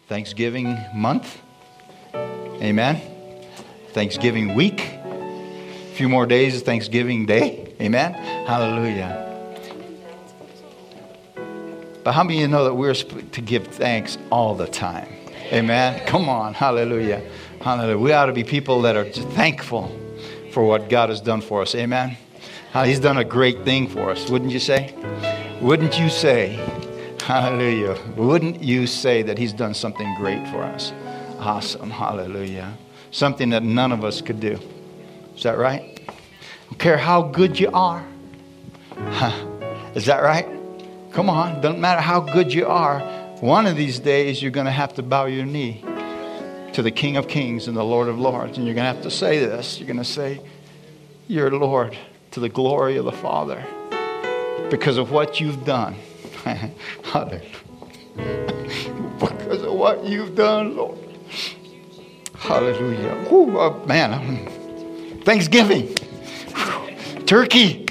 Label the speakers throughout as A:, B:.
A: Thanksgiving month. Amen. Thanksgiving week. A few more days of Thanksgiving Day. Amen. Hallelujah. But how many of you know that we're to give thanks all the time? Amen. Come on. Hallelujah. Hallelujah. We ought to be people that are just thankful for what God has done for us. Amen. He's done a great thing for us. Wouldn't you say? Wouldn't you say? Hallelujah. Wouldn't you say that He's done something great for us? Awesome. Hallelujah. Something that none of us could do. Is that right? Don't care how good you are. Is that right? Come on. Doesn't matter how good you are. One of these days you're going to have to bow your knee to the King of Kings and the Lord of Lords. And you're going to have to say this. You're going to say, "You're Lord," to the glory of the Father. Because of what you've done. Hallelujah. Because of what you've done, Lord. Hallelujah. Ooh, man. Thanksgiving. Turkey.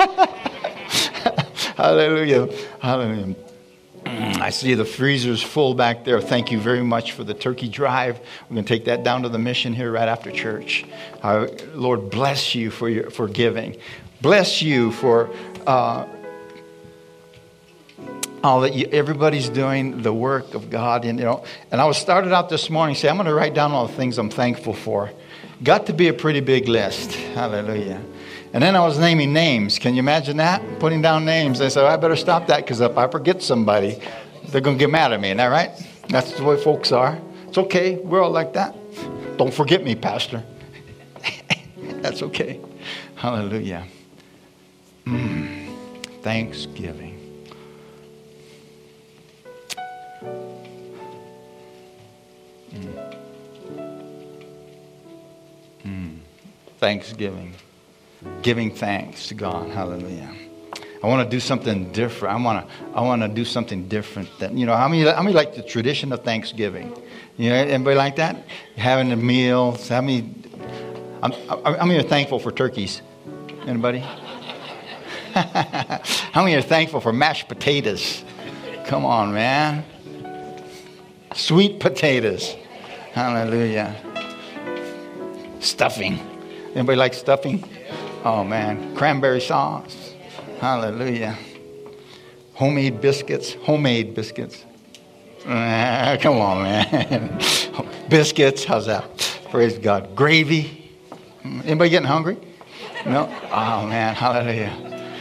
A: Hallelujah. Hallelujah. I see the freezer's full back there. Thank you very much for the turkey drive. We're going to take that down to the mission here right after church. Lord, bless you for giving. Bless you for all that everybody's doing the work of God. And I was started out this morning saying, I'm going to write down all the things I'm thankful for. Got to be a pretty big list. Hallelujah. And then I was naming names. Can you imagine that? Putting down names. I said, I better stop that because if I forget somebody, they're going to get mad at me. Isn't that right? That's the way folks are. It's okay. We're all like that. Don't forget me, Pastor. That's okay. Hallelujah. Thanksgiving. Thanksgiving. Giving thanks to God. Hallelujah. I want to do something different. I want to do something different. How many like the tradition of Thanksgiving? Anybody like that? Having a meal. How many are thankful for turkeys? Anybody? How many are thankful for mashed potatoes? Come on, man. Sweet potatoes. Hallelujah. Stuffing. Anybody like stuffing? Oh, man. Cranberry sauce. Hallelujah. Homemade biscuits. Come on, man. Biscuits. How's that? Praise God. Gravy. Anybody getting hungry? No? Oh, man. Hallelujah.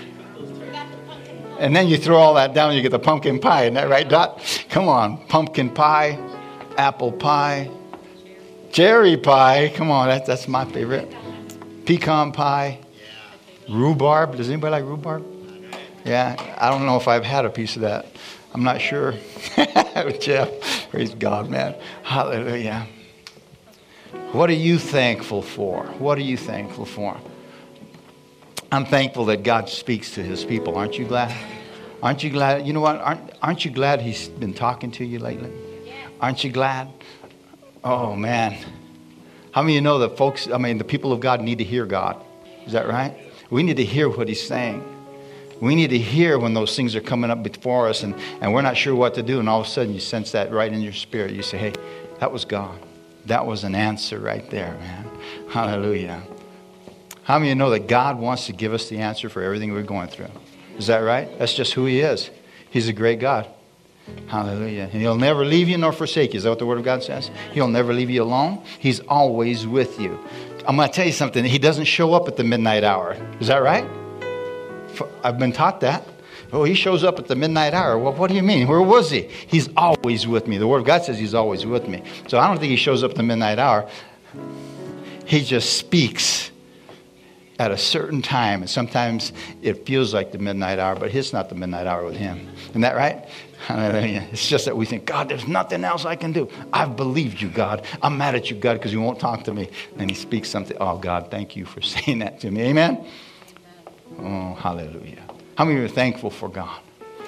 A: And then you throw all that down, you get the pumpkin pie. Isn't that right, Dot? Come on. Pumpkin pie. Apple pie. Cherry pie. Come on. That's my favorite. Pecan pie. Rhubarb. Does anybody like rhubarb? Yeah. I don't know if I've had a piece of that. I'm not sure. Jeff. Praise God, man. Hallelujah. What are you thankful for? What are you thankful for? I'm thankful that God speaks to His people. Aren't you glad? Aren't you glad? You know what? Aren't you glad He's been talking to you lately? Aren't you glad? Oh, man. How many of you know that the people of God need to hear God? Is that right? We need to hear what He's saying. We need to hear when those things are coming up before us and we're not sure what to do. And all of a sudden you sense that right in your spirit. You say, hey, that was God. That was an answer right there, man. Hallelujah. How many of you know that God wants to give us the answer for everything we're going through? Is that right? That's just who He is. He's a great God. Hallelujah. And He'll never leave you nor forsake you. Is that what the Word of God says? He'll never leave you alone. He's always with you. I'm going to tell you something. He doesn't show up at the midnight hour. Is that right? I've been taught that. Oh, He shows up at the midnight hour. Well, what do you mean? Where was He? He's always with me. The Word of God says He's always with me. So I don't think He shows up at the midnight hour. He just speaks at a certain time. And sometimes it feels like the midnight hour, but it's not the midnight hour with Him. Isn't that right? Hallelujah. It's just that we think, God, there's nothing else I can do. I've believed you, God. I'm mad at you, God, because you won't talk to me. And He speaks something. Oh, God, thank you for saying that to me. Amen? Oh, hallelujah. How many are thankful for God?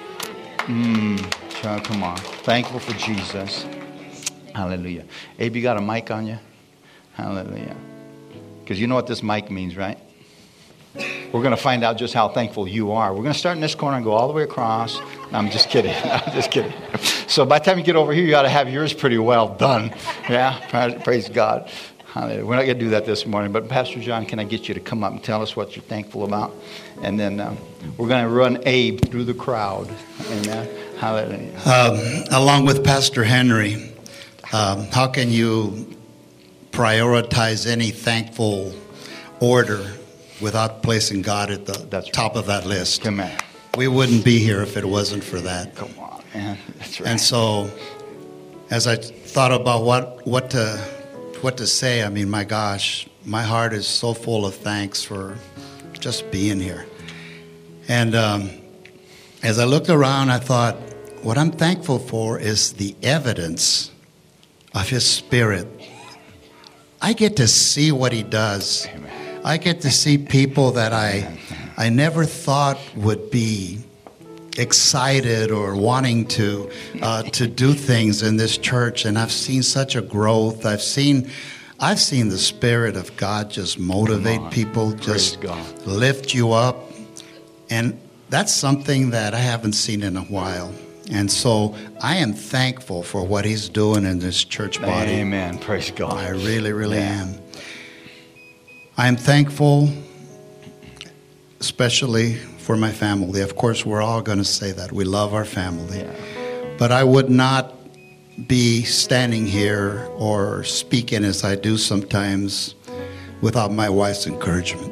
A: Come on. Thankful for Jesus. Hallelujah. Abe, you got a mic on you? Hallelujah. Because you know what this mic means, right? We're going to find out just how thankful you are. We're going to start in this corner and go all the way across. No, I'm just kidding. I'm just kidding. So by the time you get over here, you ought to have yours pretty well done. Yeah, praise God. Hallelujah. We're not going to do that this morning, but Pastor John, can I get you to come up and tell us what you're thankful about? And then we're going to run Abe through the crowd. Amen. Hallelujah.
B: Along with Pastor Henry, how can you prioritize any thankful order without placing God at the top of that list?
A: Come on.
B: We wouldn't be here if it wasn't for that.
A: Come on, man. That's right.
B: And so, as I thought about what to say, I mean, my gosh, my heart is so full of thanks for just being here. And as I looked around, I thought, what I'm thankful for is the evidence of His Spirit. I get to see what He does.
A: Amen.
B: I get to see people that I never thought would be excited or wanting to do things in this church, and I've seen such a growth. I've seen the Spirit of God just motivate people, just lift you up, and that's something that I haven't seen in a while. And so I am thankful for what He's doing in this church body.
A: Amen. Praise God.
B: I really, really am. I am thankful, especially for my family. Of course, we're all going to say that. We love our family. Yeah. But I would not be standing here or speaking as I do sometimes without my wife's encouragement.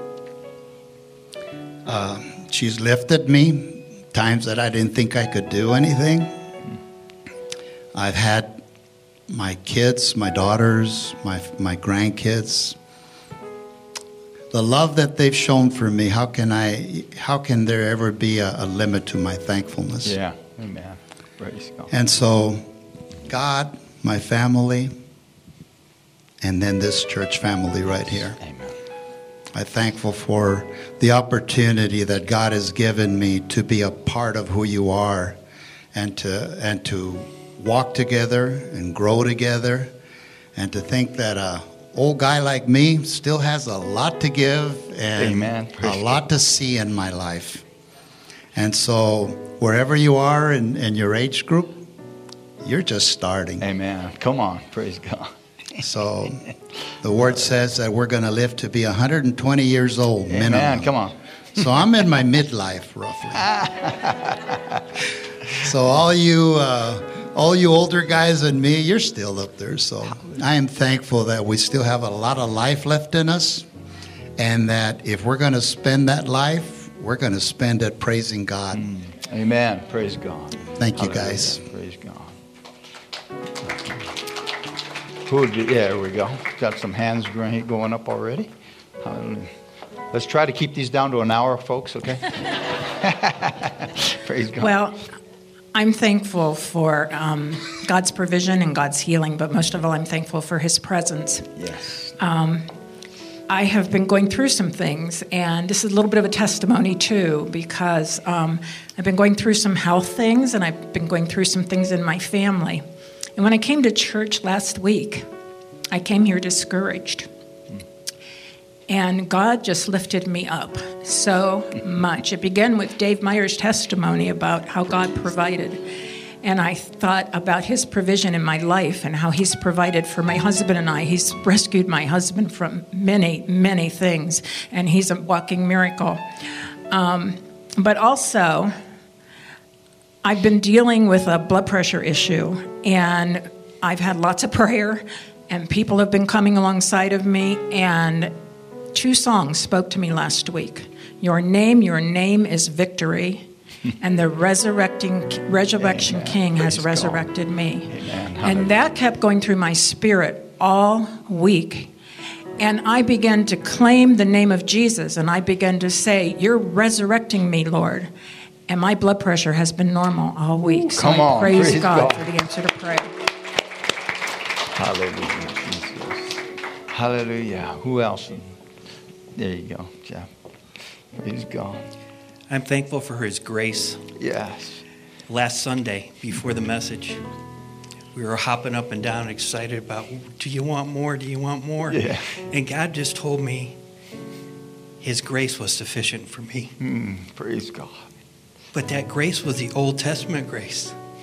B: She's lifted me times that I didn't think I could do anything. I've had my kids, my daughters, my grandkids. The love that they've shown for me, how can there ever be a limit to my thankfulness?
A: Yeah, amen. Praise God.
B: And so, God, my family, and then this church family right here.
A: Amen.
B: I'm thankful for the opportunity that God has given me to be a part of who you are, and to walk together and grow together, and to think that old guy like me still has a lot to give and a lot to see in my life. And so wherever you are in your age group, you're just starting.
A: Amen. Come on. Praise God.
B: So the word says that we're going to live to be 120 years old minimum.
A: Amen. Come on.
B: So I'm in my midlife roughly. So all you older guys and me, you're still up there. So I am thankful that we still have a lot of life left in us, and that if we're going to spend that life, we're going to spend it praising God.
A: Amen. Praise God.
B: Thank you, guys.
A: Praise God. Yeah, there we go. Got some hands going up already. Let's try to keep these down to an hour, folks, okay? Praise God.
C: Well, I'm thankful for God's provision and God's healing, but most of all, I'm thankful for His presence.
A: Yes.
C: I have been going through some things, and this is a little bit of a testimony, too, because I've been going through some health things, and I've been going through some things in my family. And when I came to church last week, I came here discouraged. And God just lifted me up so much. It began with Dave Meyer's testimony about how God provided. And I thought about His provision in my life and how He's provided for my husband and I. He's rescued my husband from many, many things. And he's a walking miracle. But also, I've been dealing with a blood pressure issue. And I've had lots of prayer. And people have been coming alongside of me. And 2 songs spoke to me last week. Your name is victory, and the resurrection King has resurrected me.
A: Amen.
C: And that kept going through my spirit all week. And I began to claim the name of Jesus, and I began to say, you're resurrecting me, Lord. And my blood pressure has been normal all week. So I praise God for the answer to prayer.
A: Hallelujah, Jesus. Hallelujah. Who else? There you go, Jeff. Praise God.
D: I'm thankful for His grace.
A: Yes.
D: Last Sunday, before the message, we were hopping up and down, excited about, do you want more? Do you want more?
A: Yeah.
D: And God just told me His grace was sufficient for me.
A: Praise God.
D: But that grace was the Old Testament grace.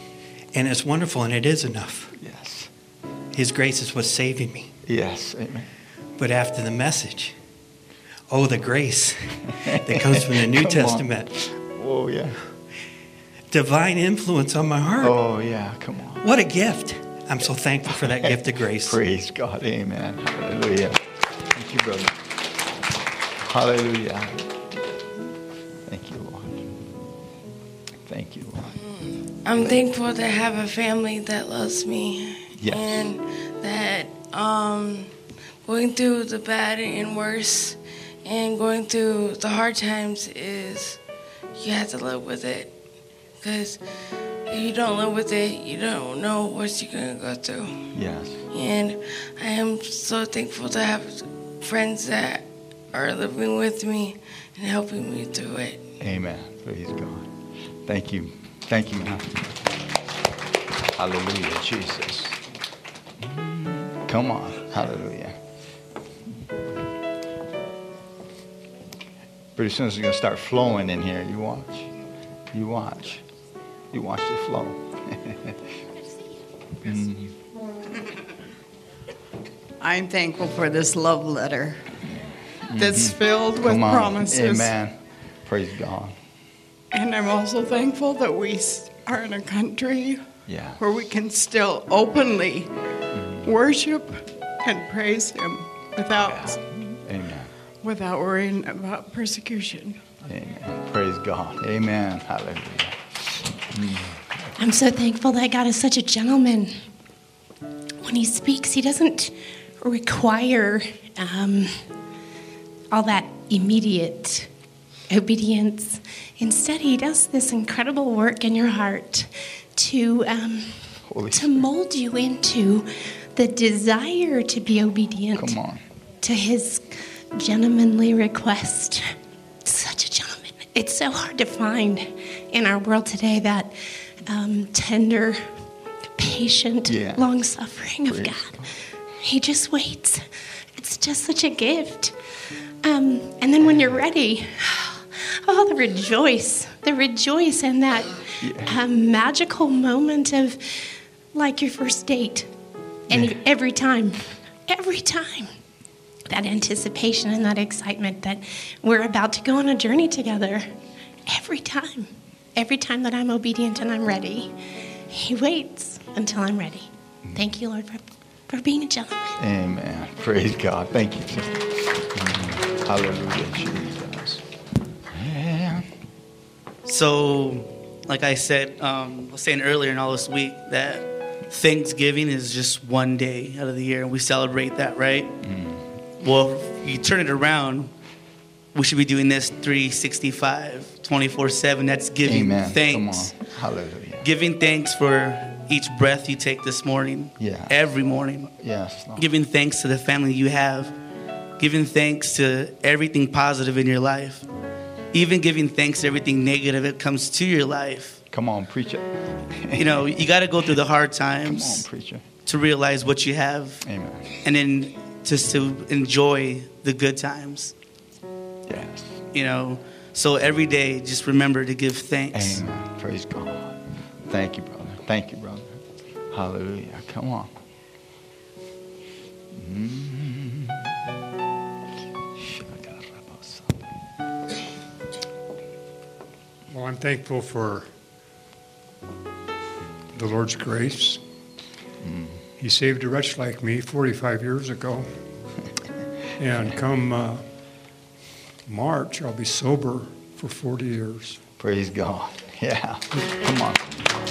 D: And it's wonderful, and it is enough.
A: Yes.
D: His grace is what's saving me.
A: Yes. Amen.
D: But after the message, oh, the grace that comes from the New
A: Come on.
D: Testament.
A: Oh, yeah.
D: Divine influence on my heart.
A: Oh, yeah. Come on.
D: What a gift. I'm so thankful for that gift of grace.
A: Praise God. Amen. Hallelujah. Thank you, brother. Hallelujah. Thank you, Lord. Thank you, Lord.
E: I'm thankful to have a family that loves me.
A: Yes.
E: And that going through the bad and worse and going through the hard times is you have to live with it. Because if you don't live with it, you don't know what you're going to go through.
A: Yes.
E: And I am so thankful to have friends that are living with me and helping me through it.
A: Amen. Praise God. Thank you. Thank you, man. Hallelujah, Jesus. Come on. Hallelujah. Pretty soon it's going to start flowing in here. You watch. You watch. You watch it flow.
F: I'm thankful for this love letter that's filled with
A: Come on.
F: promises.
A: Amen. Praise God.
F: And I'm also thankful that we are in a country
A: Yeah.
F: where we can still openly worship and praise Him without
A: Amen.
F: worrying about persecution.
A: Amen. Praise God. Amen. Hallelujah.
G: I'm so thankful that God is such a gentleman. When He speaks, He doesn't require all that immediate obedience. Instead, He does this incredible work in your heart to mold you into the desire to be obedient
A: Come on.
G: to His gentlemanly request. Such a gentleman. It's so hard to find in our world today, that tender, patient,
A: Yeah.
G: long-suffering of
A: Praise
G: God. He just waits. It's just such a gift. And then when you're ready, oh, the rejoice in that magical moment of like your first date. And every time, that anticipation and that excitement that we're about to go on a journey together. Every time that I'm obedient and I'm ready, He waits until I'm ready. Thank you, Lord, for being a gentleman.
A: Amen. Praise God. Thank you. Hallelujah, Jesus. Yeah.
H: So, like I said, I was saying earlier in all this week that Thanksgiving is just one day out of the year, and we celebrate that, right? Well, if you turn it around, we should be doing this 365, 24/7. That's giving
A: Amen.
H: thanks.
A: Come on. Hallelujah.
H: Giving thanks for each breath you take this morning.
A: Yeah.
H: Every morning.
A: Yes. Lord.
H: Giving thanks to the family you have. Giving thanks to everything positive in your life. Even giving thanks to everything negative that comes to your life.
A: Come on, preacher.
H: You know, you got to go through the hard
A: Come on,
H: times
A: preacher.
H: to realize what you have.
A: Amen.
H: And then just to enjoy the good times.
A: Yes.
H: You know, so every day just remember to give thanks.
A: Amen. Praise God. Thank you, brother. Thank you, brother. Hallelujah. Come on.
I: Well, I'm thankful for the Lord's grace. He saved a wretch like me 45 years ago. And come March, I'll be sober for 40 years.
A: Praise God. Yeah. Come on.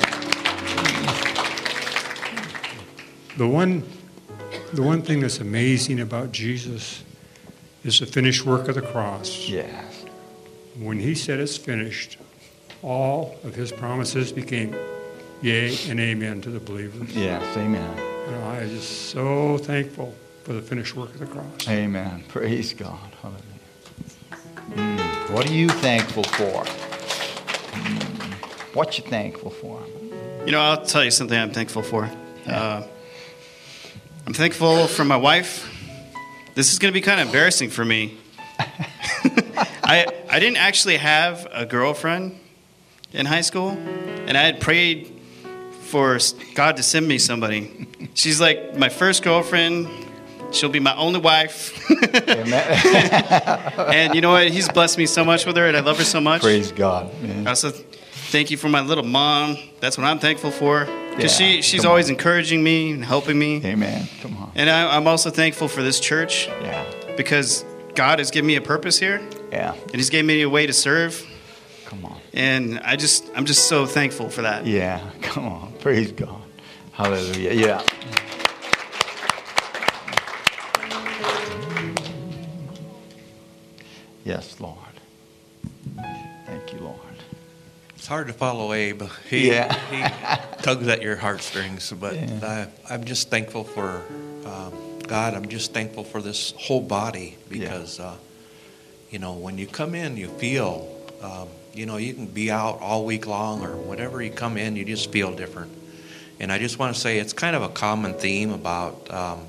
I: The one thing that's amazing about Jesus is the finished work of the cross.
A: Yes.
I: When He said it's finished, all of His promises became yea and amen to the believers.
A: Yes. Amen.
I: And I am just so thankful for the finished work of the cross.
A: Amen. Praise God. Hallelujah. What are you thankful for? What you thankful for?
J: You know, I'll tell you something I'm thankful for. I'm thankful for my wife. This is going to be kind of embarrassing for me. I didn't actually have a girlfriend in high school, and I had prayed for God to send me somebody. She's like my first girlfriend. She'll be my only wife. And you know what? He's blessed me so much with her, and I love her so much.
A: Praise God. Man.
J: I also thank you for my little mom. That's what I'm thankful for. Because
A: Yeah,
J: she's
A: come
J: always
A: on.
J: encouraging me and helping me.
A: Amen. Come on.
J: And I'm also thankful for this church.
A: Yeah.
J: Because God has given me a purpose here.
A: Yeah.
J: And He's given me a way to serve.
A: Come on.
J: And I'm just so thankful for that.
A: Yeah. Come on. Praise God. Hallelujah. Yeah. Yes, Lord. Thank you, Lord.
K: It's hard to follow Abe. He tugs at your heartstrings, but I'm just thankful for God. I'm just thankful for this whole body because, when you come in, you feel, you can be out all week long or whatever you come in, you just feel different. And I just want to say it's kind of a common theme about,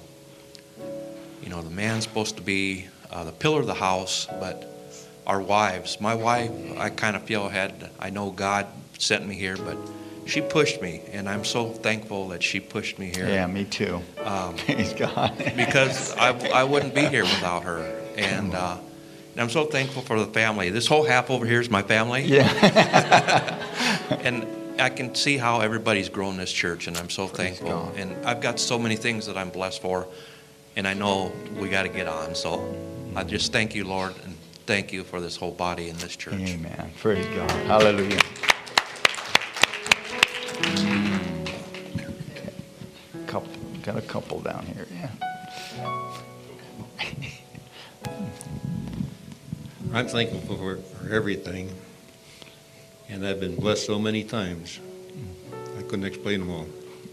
K: the man's supposed to be the pillar of the house, but our wives, my wife, I kind of feel I know God sent me here, but she pushed me, and I'm so thankful that she pushed me here.
A: Yeah, me too. Praise God.
K: Because I wouldn't be here without her, and I'm so thankful for the family. This whole half over here is my family.
A: Yeah.
K: And I can see how everybody's grown this church, and I'm so thankful. And I've got so many things that I'm blessed for, and I know we got to get on. So I just thank you, Lord, and thank you for this whole body in this church.
A: Amen. Praise God. Hallelujah. Got a couple down here. Yeah.
L: I'm thankful for everything, and I've been blessed so many times. I couldn't explain them all.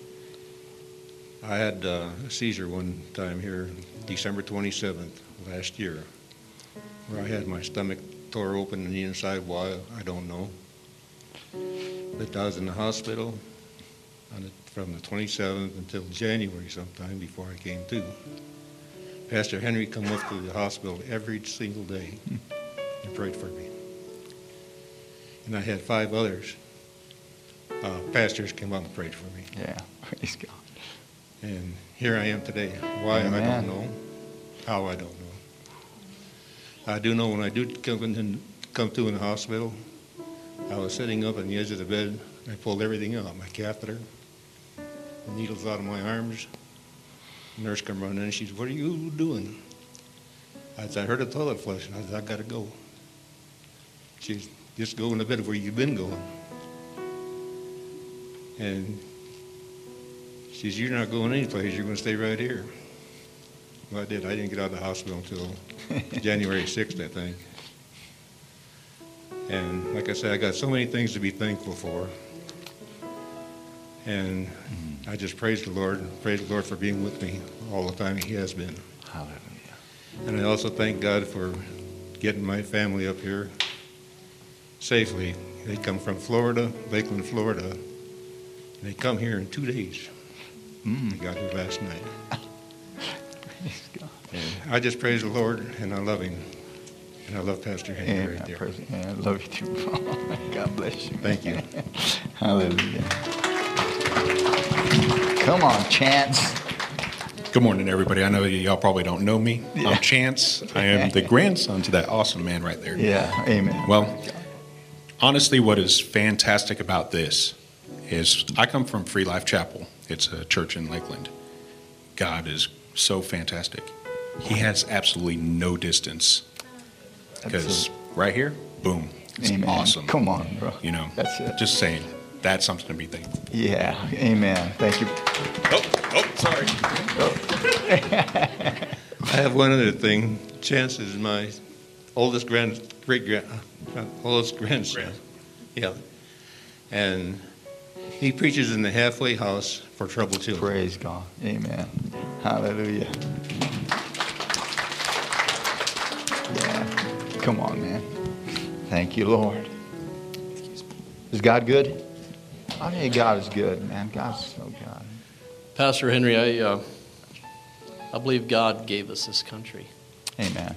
L: I had a seizure one time here, December 27th last year, where I had my stomach tore open on the inside. Why, I don't know. But I was in the hospital from the 27th until January sometime before I came to. Pastor Henry come up to the hospital every single day and prayed for me. And I had 5 others. Pastors came up and prayed for me.
A: Yeah, praise God.
L: And here I am today. Why,
A: Amen.
L: I don't know. How, I don't know. I do know when I do come to in the hospital, I was sitting up on the edge of the bed. I pulled everything out, my catheter, the needles out of my arms. The nurse come running in and she said, "What are you doing?" I said, "I heard a toilet flush." And I said, "I got to go." She said, "Just go in the bed where you've been going." And she said, "You're not going anyplace. You're going to stay right here." Well, I did. I didn't get out of the hospital until January 6th, I think. And like I said, I got so many things to be thankful for. And I just praise the Lord for being with me all the time He has been.
A: Hallelujah.
L: And I also thank God for getting my family up here safely. They come from Florida, Lakeland, Florida. And they come here in 2 days. They got here last night. And I just praise the Lord, and I love Him. And I love Pastor Henry right there.
A: I love you too. God bless you.
L: Thank you.
A: Hallelujah. Come on, Chance.
M: Good morning, everybody. I know y'all probably don't know me. I'm Chance. I am the grandson to that awesome man right there.
A: Yeah, amen.
M: Well, honestly, what is fantastic about this is I come from Free Life Chapel. It's a church in Lakeland. God is so fantastic. He has absolutely no distance. Because right here, boom, it's
A: Amen.
M: awesome.
A: Come on, bro.
M: You know,
A: that's it.
M: Just saying, that's something to be thankful for.
A: Yeah, amen. Thank you.
M: Sorry.
L: I have one other thing. Chance is my oldest grandson. Yeah. And he preaches in the halfway house for troubled children.
A: Praise God. Amen. Hallelujah. Yeah. Come on, man. Thank you, Lord. Is God good? I mean, God is good, man. God's so good.
N: Pastor Henry, I believe God gave us this country.
A: Amen.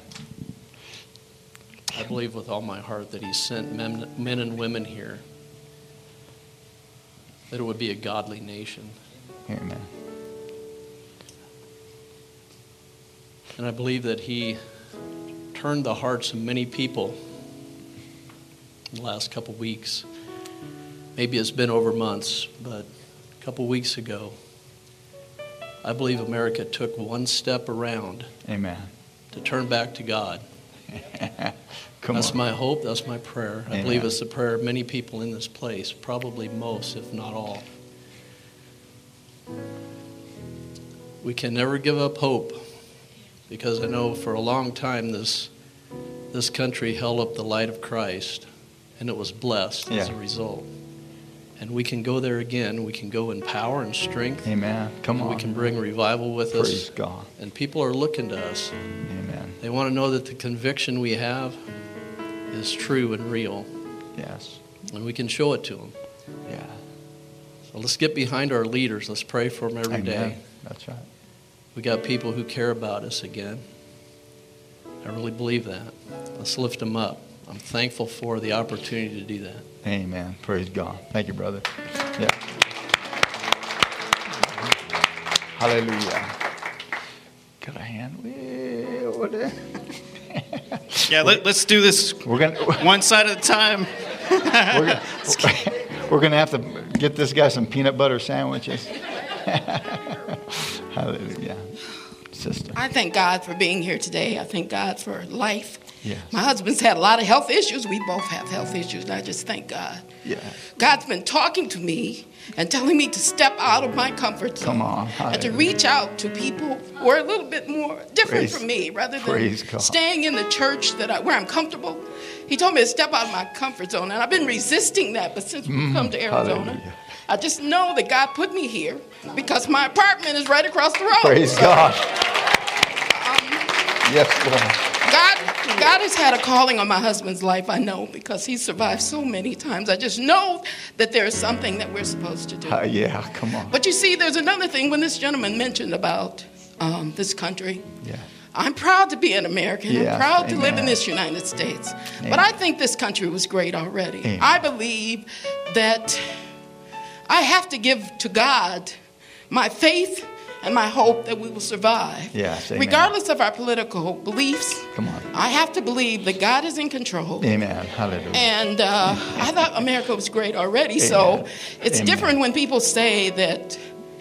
N: I believe with all my heart that He sent men and women here that it would be a godly nation.
A: Amen.
N: And I believe that he turned the hearts of many people in the last couple weeks. Maybe it's been over months, but a couple weeks ago, I believe America took one step around.
A: Amen.
N: To turn back to God. That's my hope. That's my prayer. I believe it's the prayer of many people in this place, probably most, if not all. We can never give up hope, because I know for a long time this country held up the light of Christ, and it was blessed as a result. And we can go there again. We can go in power and strength.
A: Amen. Come on.
N: We can bring revival with us.
A: Praise God.
N: And people are looking to us.
A: Amen.
N: They want to know that the conviction we have is true and real.
A: Yes.
N: And we can show it to them.
A: Yeah.
N: So let's get behind our leaders. Let's pray for them every day.
A: That's right.
N: We got people who care about us again. I really believe that. Let's lift them up. I'm thankful for the opportunity to do that.
A: Amen. Praise God. Thank you, brother. Yeah. Hallelujah. Got a hand way over there.
J: Yeah, let's do this one side at a time.
A: We're gonna have to get this guy some peanut butter sandwiches. Hallelujah. Sister.
F: I thank God for being here today. I thank God for life.
A: Yes.
F: My husband's had a lot of health issues. We both have health issues, and I just thank God.
A: Yeah.
F: God's been talking to me and telling me to step out of my comfort zone.
A: Come on.
F: And to reach out to people who are a little bit more different from me, rather than staying in the church where I'm comfortable. He told me to step out of my comfort zone, and I've been resisting that. But since we've come to Arizona,
A: hallelujah.
F: I just know that God put me here because my apartment is right across the road.
A: Praise God. Yes, Lord.
F: God has had a calling on my husband's life, I know, because he survived so many times. I just know that there is something that we're supposed to do.
A: Yeah, come on.
F: But you see, there's another thing when this gentleman mentioned about this country.
A: Yeah.
F: I'm proud to be an American.
A: Yes,
F: I'm proud to live
A: amen.
F: in this United States.
A: Amen.
F: But I think this country was great already.
A: Amen.
F: I believe that I have to give to God my faith and my hope that we will survive.
A: Yes, amen.
F: Regardless of our political beliefs,
A: Come on.
F: I have to believe that God is in control.
A: Amen. Hallelujah.
F: And I thought America was great already. Amen. So it's
A: Amen.
F: different when people say that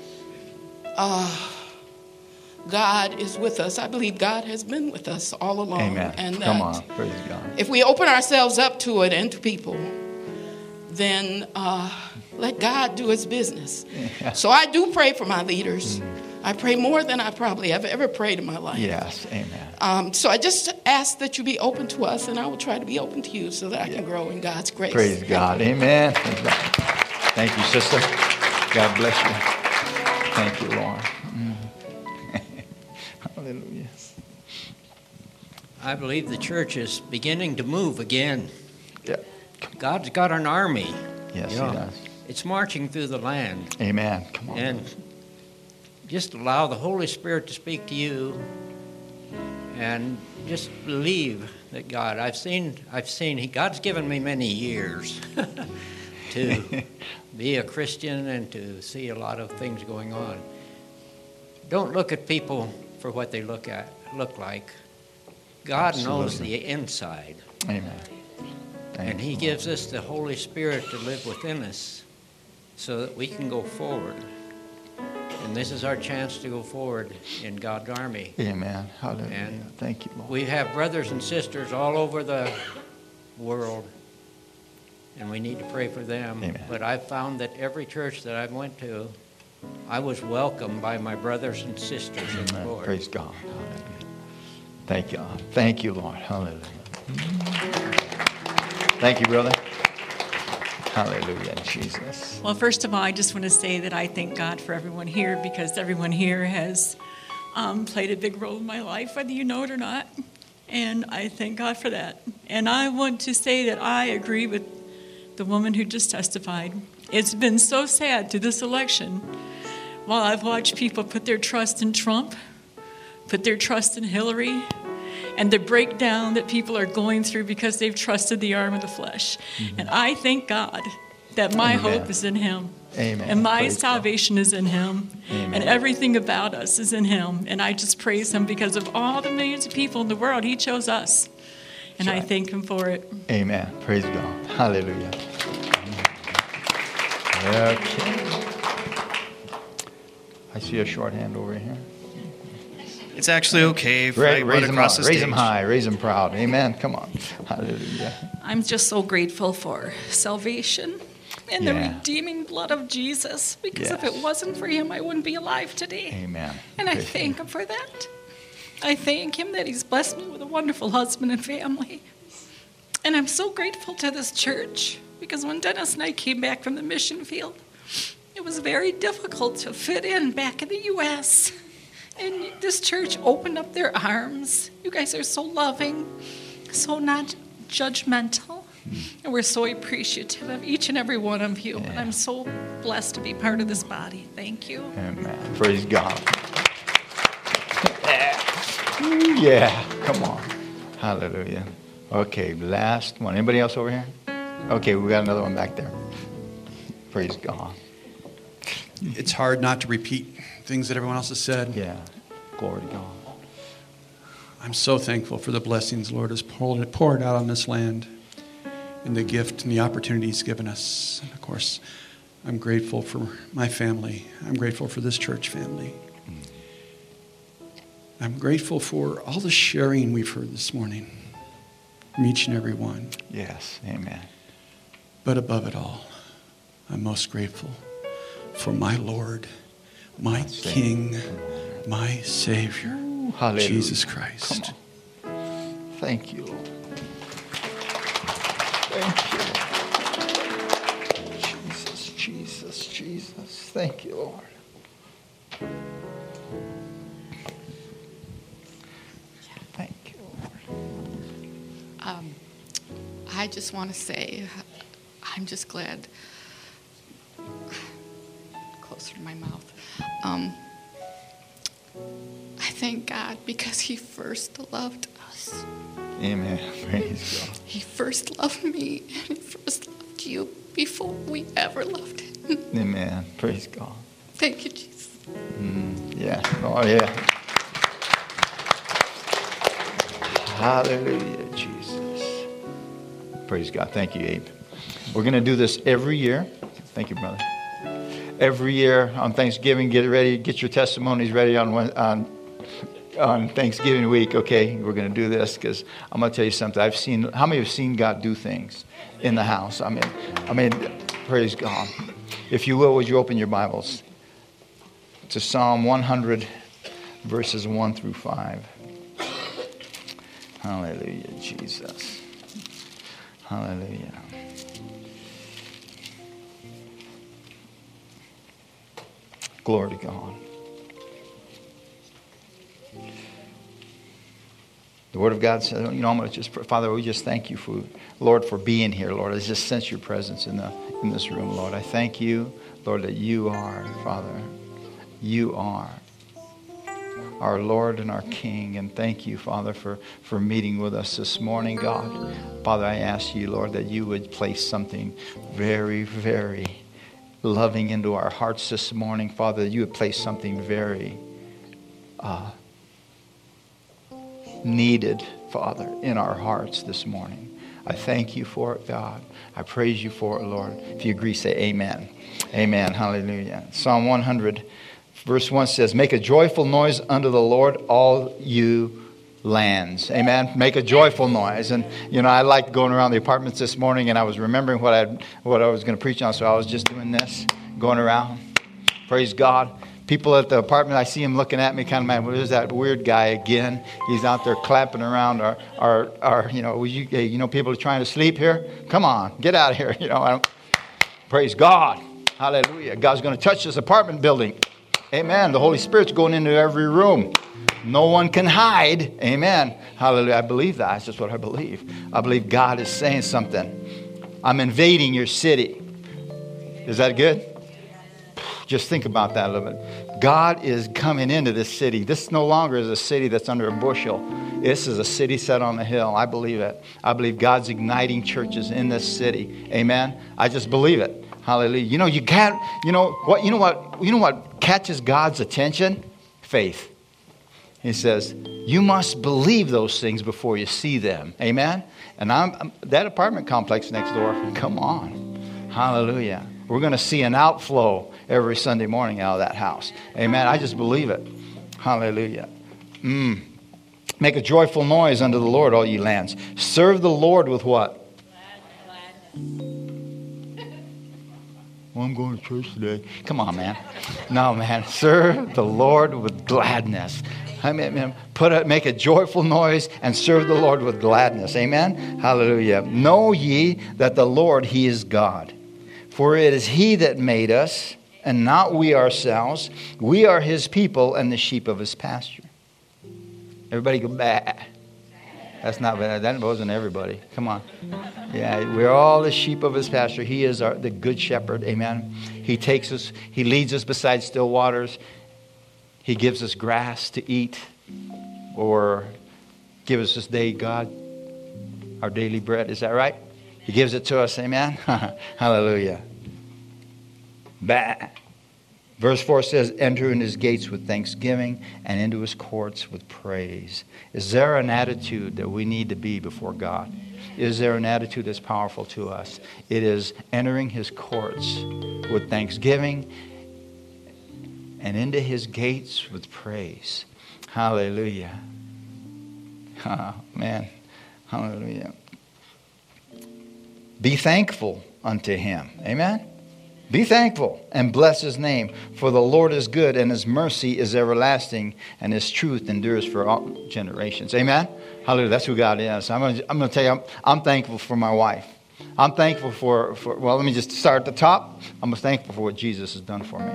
F: God is with us. I believe God has been with us all along.
A: Amen.
F: And
A: Come on. Praise God.
F: if we open ourselves up to it and to people, then let God do his business.
A: Yeah.
F: So I do pray for my leaders. I pray more than I probably have ever prayed in my life.
A: Yes. Amen.
F: So I just ask that you be open to us, and I will try to be open to you so that I can grow in God's grace.
A: Praise God. Amen. Thank you, sister. God bless you. Thank you, Lord. Hallelujah.
O: I believe the church is beginning to move again.
A: Yeah.
O: God's got an army.
A: Yes,
O: He does. It's marching through the land.
A: Amen. Come on.
O: And just allow the Holy Spirit to speak to you, and just believe that God's given me many years to be a Christian and to see a lot of things going on. Don't look at people for what they look like. God knows the inside.
A: Amen.
O: And he gives us the Holy Spirit to live within us so that we can go forward. And this is our chance to go forward in God's army.
A: Amen. Hallelujah.
O: And
A: thank you, Lord.
O: We have brothers and sisters all over the world, and we need to pray for them.
A: Amen.
O: But I've found that every church that I went to, I was welcomed by my brothers and sisters in the Lord.
A: Praise God. Hallelujah. Thank you. Thank you, Lord. Hallelujah. Thank you, brother. Hallelujah, Jesus.
P: Well, first of all, I just want to say that I thank God for everyone here, because everyone here has played a big role in my life, whether you know it or not. And I thank God for that. And I want to say that I agree with the woman who just testified. It's been so sad through this election, while I've watched people put their trust in Trump, put their trust in Hillary, and the breakdown that people are going through because they've trusted the arm of the flesh. Mm-hmm. And I thank God that my hope is in him.
A: Amen.
P: And my
A: Praise
P: salvation is in him.
A: Amen.
P: And everything about us is in him. And I just praise him because of all the millions of people in the world. He chose us. And I thank him for it.
A: Amen. Praise God. Hallelujah. Okay. I see a short hand over here.
J: It's actually okay if I
A: Raise
J: run
A: them
J: across
A: up.
J: the
A: Raise
J: stage.
A: them high. Raise them proud. Amen. Come on. Hallelujah.
Q: I'm just so grateful for salvation and the redeeming blood of Jesus, because if it wasn't for him, I wouldn't be alive today.
A: Amen.
Q: And I thank him for that. I thank him that he's blessed me with a wonderful husband and family. And I'm so grateful to this church, because when Dennis and I came back from the mission field, it was very difficult to fit in back in the U.S. And this church opened up their arms. You guys are so loving, so not judgmental. And we're so appreciative of each and every one of you. And I'm so blessed to be part of this body. Thank you.
A: Amen. Praise God. Yeah. Come on. Hallelujah. Okay, last one. Anybody else over here? Okay, we got another one back there. Praise God.
R: It's hard not to repeat things that everyone else has said.
A: Yeah. Glory to God.
R: I'm so thankful for the blessings the Lord has poured out on this land, and the gift and the opportunity he's given us. And of course, I'm grateful for my family. I'm grateful for this church family. I'm grateful for all the sharing we've heard this morning from each and every one.
A: Yes. Amen.
R: But above it all, I'm most grateful for my Lord, my King, my Savior,
A: Hallelujah.
R: Jesus Christ.
A: Come on. Thank you, Lord. Thank you, Lord. Jesus, Jesus, Jesus. Thank you, Lord. Thank you, Lord.
F: I just want to say, I'm just glad. Closer to my mouth. I thank God because he first loved us.
A: Amen. Praise God.
F: He first loved me, and he first loved you before we ever loved him.
A: Amen. Praise God.
F: Thank you, Jesus.
A: Yeah. Oh, yeah. Hallelujah, Jesus. Praise God. Thank you, Abe. We're going to do this every year. Thank you, brother. Every year on Thanksgiving, get ready, get your testimonies ready on Thanksgiving week. Okay, we're going to do this because I'm going to tell you something. How many have seen God do things in the house? I mean, praise God. If you will, would you open your Bibles to Psalm 100, verses 1 through 5. Hallelujah, Jesus. Hallelujah. Glory to God. The Word of God says, I'm going to just, Father, we just thank you for, Lord, for being here, Lord. I just sense your presence in this room, Lord. I thank you, Lord, that you are, Father, you are our Lord and our King. And thank you, Father, for meeting with us this morning, God. Father, I ask you, Lord, that you would place something very, very loving into our hearts this morning, Father, that you would place something very needed, Father, in our hearts this morning. I thank you for it, God. I praise you for it, Lord. If you agree, say amen. Amen. Hallelujah. Psalm 100, verse 1 says, make a joyful noise unto the Lord, all you lands. Amen. Make a joyful noise. And, I liked going around the apartments this morning, and I was remembering what I was going to preach on, so I was just doing this, going around. Praise God. People at the apartment, I see him looking at me, kind of, man, what is that weird guy again? He's out there clapping around our people are trying to sleep here. Come on, get out of here. Praise God. Hallelujah. God's going to touch this apartment building. Amen. The Holy Spirit's going into every room. No one can hide. Amen. Hallelujah. I believe that. That's just what I believe. I believe God is saying something. I'm invading your city. Is that good? Just think about that a little bit. God is coming into this city. This no longer is a city that's under a bushel. This is a city set on a hill. I believe it. I believe God's igniting churches in this city. Amen. I just believe it. Hallelujah. You know, you can't, you know what catches God's attention? Faith. He says, you must believe those things before you see them. Amen? And that apartment complex next door, come on. Hallelujah. We're going to see an outflow every Sunday morning out of that house. Amen? I just believe it. Hallelujah. Make a joyful noise unto the Lord, all ye lands. Serve the Lord with what? Well, I'm going to church today. Come on, man. No, man. Serve the Lord with gladness. I mean, make a joyful noise and serve the Lord with gladness. Amen? Hallelujah. Know ye that the Lord, He is God. For it is He that made us, and not we ourselves. We are His people and the sheep of His pasture. Everybody go, bah. That's not bad. That wasn't everybody. Come on. Yeah, we're all the sheep of His pasture. He is the good shepherd. Amen. He takes us. He leads us beside still waters. He gives us grass to eat, or give us this day, God, our daily bread. Is that right? He gives it to us. Amen. Hallelujah. Bah. Verse 4 says, enter in His gates with thanksgiving and into His courts with praise. Is there an attitude that we need to be before God? Is there an attitude that's powerful to us? It is entering His courts with thanksgiving and into His gates with praise. Hallelujah. Oh, man. Hallelujah. Be thankful unto Him. Amen? Be thankful and bless His name, for the Lord is good and His mercy is everlasting and His truth endures for all generations. Amen? Hallelujah. That's who God is. I'm going to tell you, I'm thankful for my wife. I'm thankful for, well, let me just start at the top. I'm thankful for what Jesus has done for me.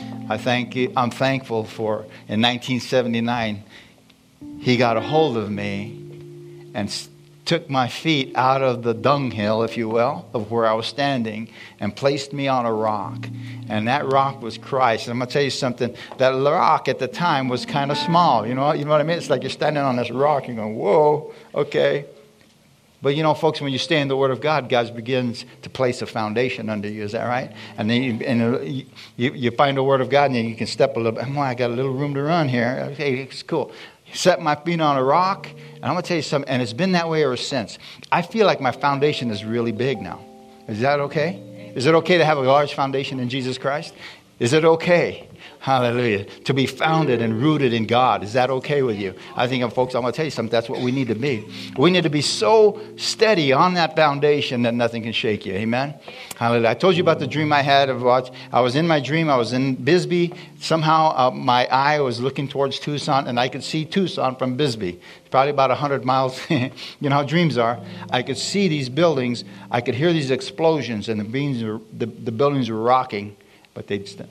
A: I'm thankful for, in 1979, He got a hold of me and took my feet out of the dunghill, if you will, of where I was standing, and placed me on a rock. And that rock was Christ. And I'm going to tell you something. That rock at the time was kind of small. You know what I mean? It's like you're standing on this rock. You're going, whoa, okay. But you know, folks, when you stay in the Word of God, God begins to place a foundation under you. Is that right? And then you find the Word of God, and then you can step a little bit. I got a little room to run here. Okay, it's cool. Set my feet on a rock, and I'm going to tell you something, and it's been that way ever since. I feel like my foundation is really big now. Is that okay? Is it okay to have a large foundation in Jesus Christ? Is it okay? Hallelujah. To be founded and rooted in God. Is that okay with you? I think, folks, I'm going to tell you something. That's what we need to be. We need to be so steady on that foundation that nothing can shake you. Amen? Hallelujah. I told you about the dream I had of I was in my dream. I was in Bisbee. Somehow my eye was looking towards Tucson, and I could see Tucson from Bisbee. It's probably about 100 miles. You know how dreams are. I could see these buildings. I could hear these explosions, and the buildings were rocking, but they'd stand.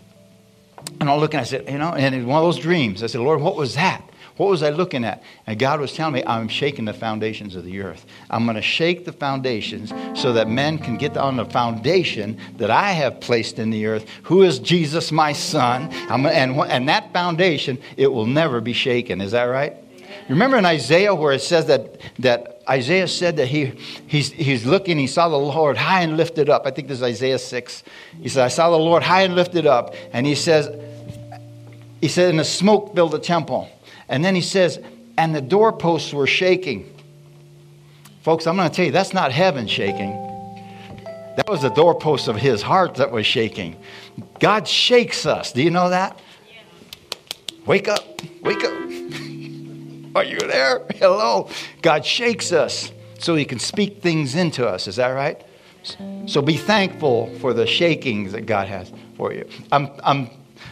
A: And I'm looking, I said, you know, and in one of those dreams, I said, Lord, what was that? What was I looking at? And God was telling me, I'm shaking the foundations of the earth. I'm going to shake the foundations so that men can get on the foundation that I have placed in the earth, who is Jesus, my Son. And that foundation, it will never be shaken. Is that right? You remember in Isaiah where it says that Isaiah said that he's looking, he saw the Lord high and lifted up. I think this is Isaiah 6. He said, I saw the Lord high and lifted up. And he said, and the smoke filled the temple. And then he says, and the doorposts were shaking. Folks, I'm going to tell you, that's not heaven shaking. That was the doorposts of His heart that was shaking. God shakes us. Do you know that? Wake up. Wake up. Are you there? Hello. God shakes us so He can speak things into us. Is that right? So be thankful for the shakings that God has for you. I'm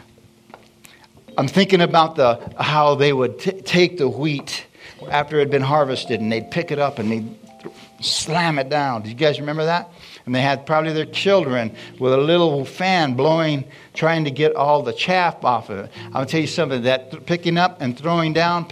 A: thinking about how they would take the wheat after it had been harvested, and they'd pick it up and they'd slam it down. Do you guys remember that? And they had probably their children with a little fan blowing, trying to get all the chaff off of it. I'll tell you something, that picking up and throwing down,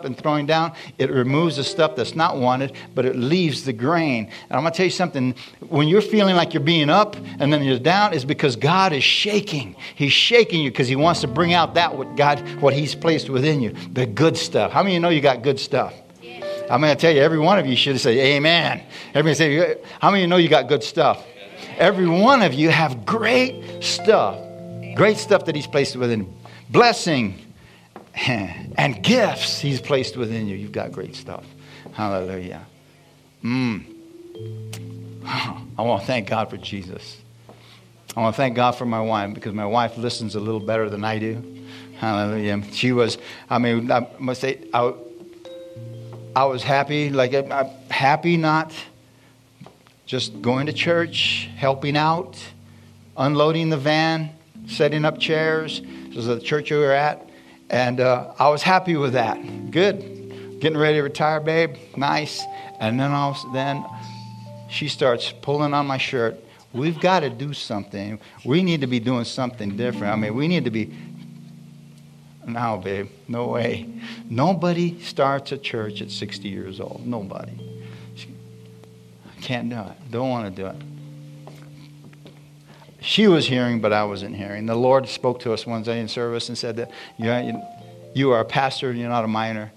A: it removes the stuff that's not wanted, but it leaves the grain. And I'm going to tell you something, when you're feeling like you're being up and then you're down, it's because God is shaking. He's shaking you because He wants to bring out what He's placed within you, the good stuff. How many of you know you got good stuff? I'm going to tell you, every one of you should say amen. Everybody say, how many of you know you got good stuff? Every one of you have great stuff that He's placed within you. Blessing and gifts He's placed within you. You've got great stuff. Hallelujah. I want to thank God for Jesus. I want to thank God for my wife, because my wife listens a little better than I do. Hallelujah. She was, I must say, I was happy, I'm happy not just going to church, helping out, unloading the van, setting up chairs. This was the church we were at. And I was happy with that. Good. Getting ready to retire, babe. Nice. And then she starts pulling on my shirt. We've got to do something. We need to be doing something different. We need to be... No, babe. No way. Nobody starts a church at 60 years old. Nobody. Can't do it. Don't want to do it. She was hearing, but I wasn't hearing. The Lord spoke to us one day in service and said that you are a pastor and you're not a minor.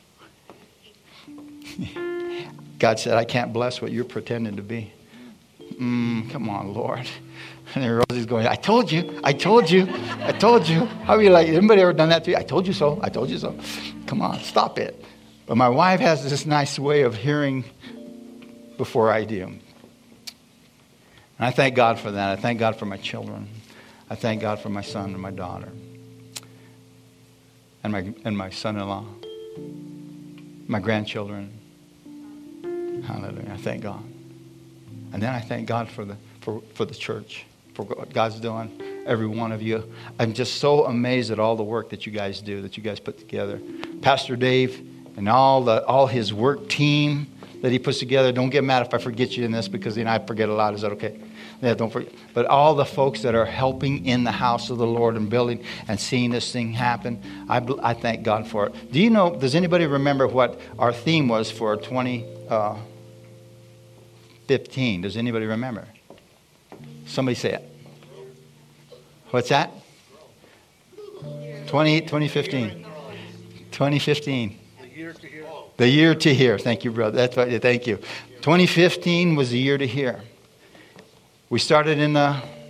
A: God said, I can't bless what you're pretending to be. Come on, Lord. And then Rosie's going, I told you. How are you like, anybody ever done that to you? I told you so. Come on, stop it. But my wife has this nice way of hearing before I do. And I thank God for that. I thank God for my children. I thank God for my son and my daughter. And my son-in-law. My grandchildren. Hallelujah. I thank God. And then I thank God for the church, for what God's doing, every one of you. I'm just so amazed at all the work that you guys do, that you guys put together. Pastor Dave and all his work team that he puts together. Don't get mad if I forget you in this, because I forget a lot. Is that okay? Yeah, don't forget. But all the folks that are helping in the house of the Lord and building and seeing this thing happen, I thank God for it. Do you know, does anybody remember what our theme was for 2015? Does anybody remember? Somebody say it. What's that? 2015. 2015. The year to hear. Thank you, brother. That's right. Thank you. 2015 was the year to hear. We started in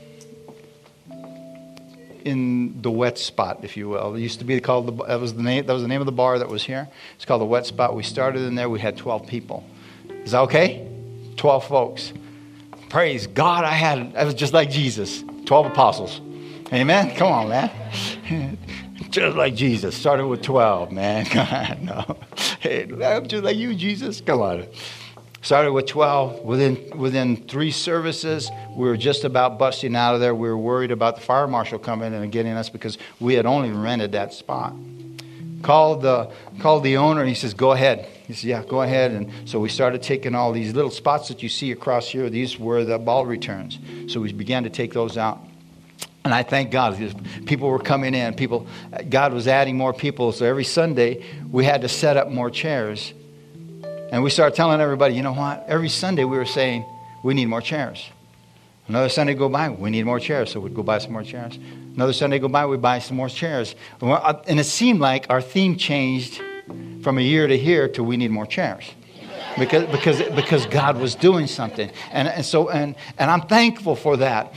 A: the wet spot, if you will. It used to be called that was the name of the bar that was here. It's called the Wet Spot. We started in there. We had 12 people. Is that okay? 12 folks. Praise God. I was just like Jesus. 12 apostles. Amen. Come on, man. Just like Jesus. Started with 12, man. No. Hey, I'm just like you, Jesus. Come on. Started with 12. Within 3 services, we were just about busting out of there. We were worried about the fire marshal coming in and getting us, because we had only rented that spot. Called the owner, and he says, go ahead. He said, yeah, go ahead. And so we started taking all these little spots that you see across here. These were the ball returns. So we began to take those out. And I thank God, because people were coming in. God was adding more people. So every Sunday, we had to set up more chairs. And we started telling everybody, you know what? Every Sunday we were saying, we need more chairs. Another Sunday go by, we need more chairs. So we'd go buy some more chairs. Another Sunday go by, we'd buy some more chairs. And it seemed like our theme changed from a year to here to we need more chairs. Because God was doing something. And I'm thankful for that.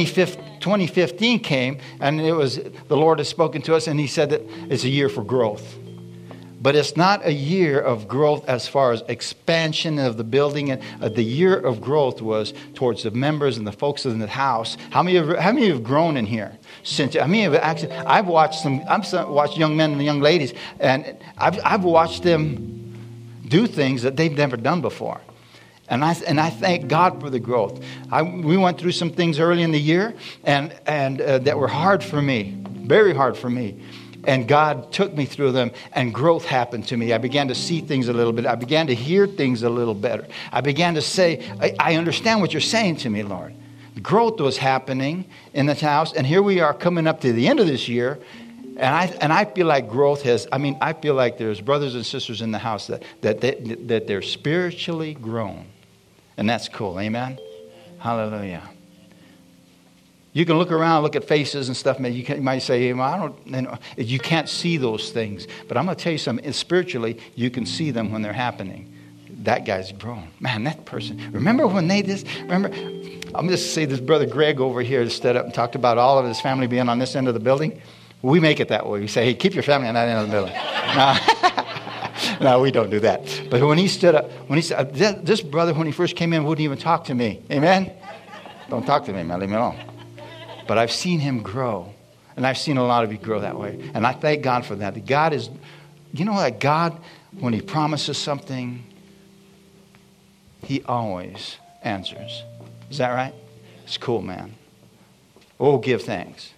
A: 2015 came, and the Lord has spoken to us, and He said that it's a year for growth. But it's not a year of growth as far as expansion of the building. And the year of growth was towards the members and the folks in the house. How many of you have grown in here? I've watched young men and young ladies, and I've watched them do things that they've never done before. And I thank God for the growth. We went through some things early in the year, and that were hard for me, very hard for me. And God took me through them, and growth happened to me. I began to see things a little bit. I began to hear things a little better. I began to say, I understand what you're saying to me, Lord. Growth was happening in this house, and here we are coming up to the end of this year, and I feel like growth I feel like there's brothers and sisters in the house that they're spiritually grown. And that's cool, amen? Hallelujah. You can look around, look at faces and stuff. You might say, you can't see those things. But I'm going to tell you something. Spiritually, you can see them when they're happening. That guy's grown. Man, that person. Remember when they did? Remember, I'm just say this brother Greg over here stood up and talked about all of his family being on this end of the building. We make it that way. We say, hey, keep your family on that end of the building. No, we don't do that. But when he stood up, this brother, when he first came in, wouldn't even talk to me. Amen? Don't talk to me, man. Leave me alone. But I've seen him grow. And I've seen a lot of you grow that way. And I thank God for that. God is, you know what? God, when he promises something, he always answers. Is that right? It's cool, man. Oh, give thanks.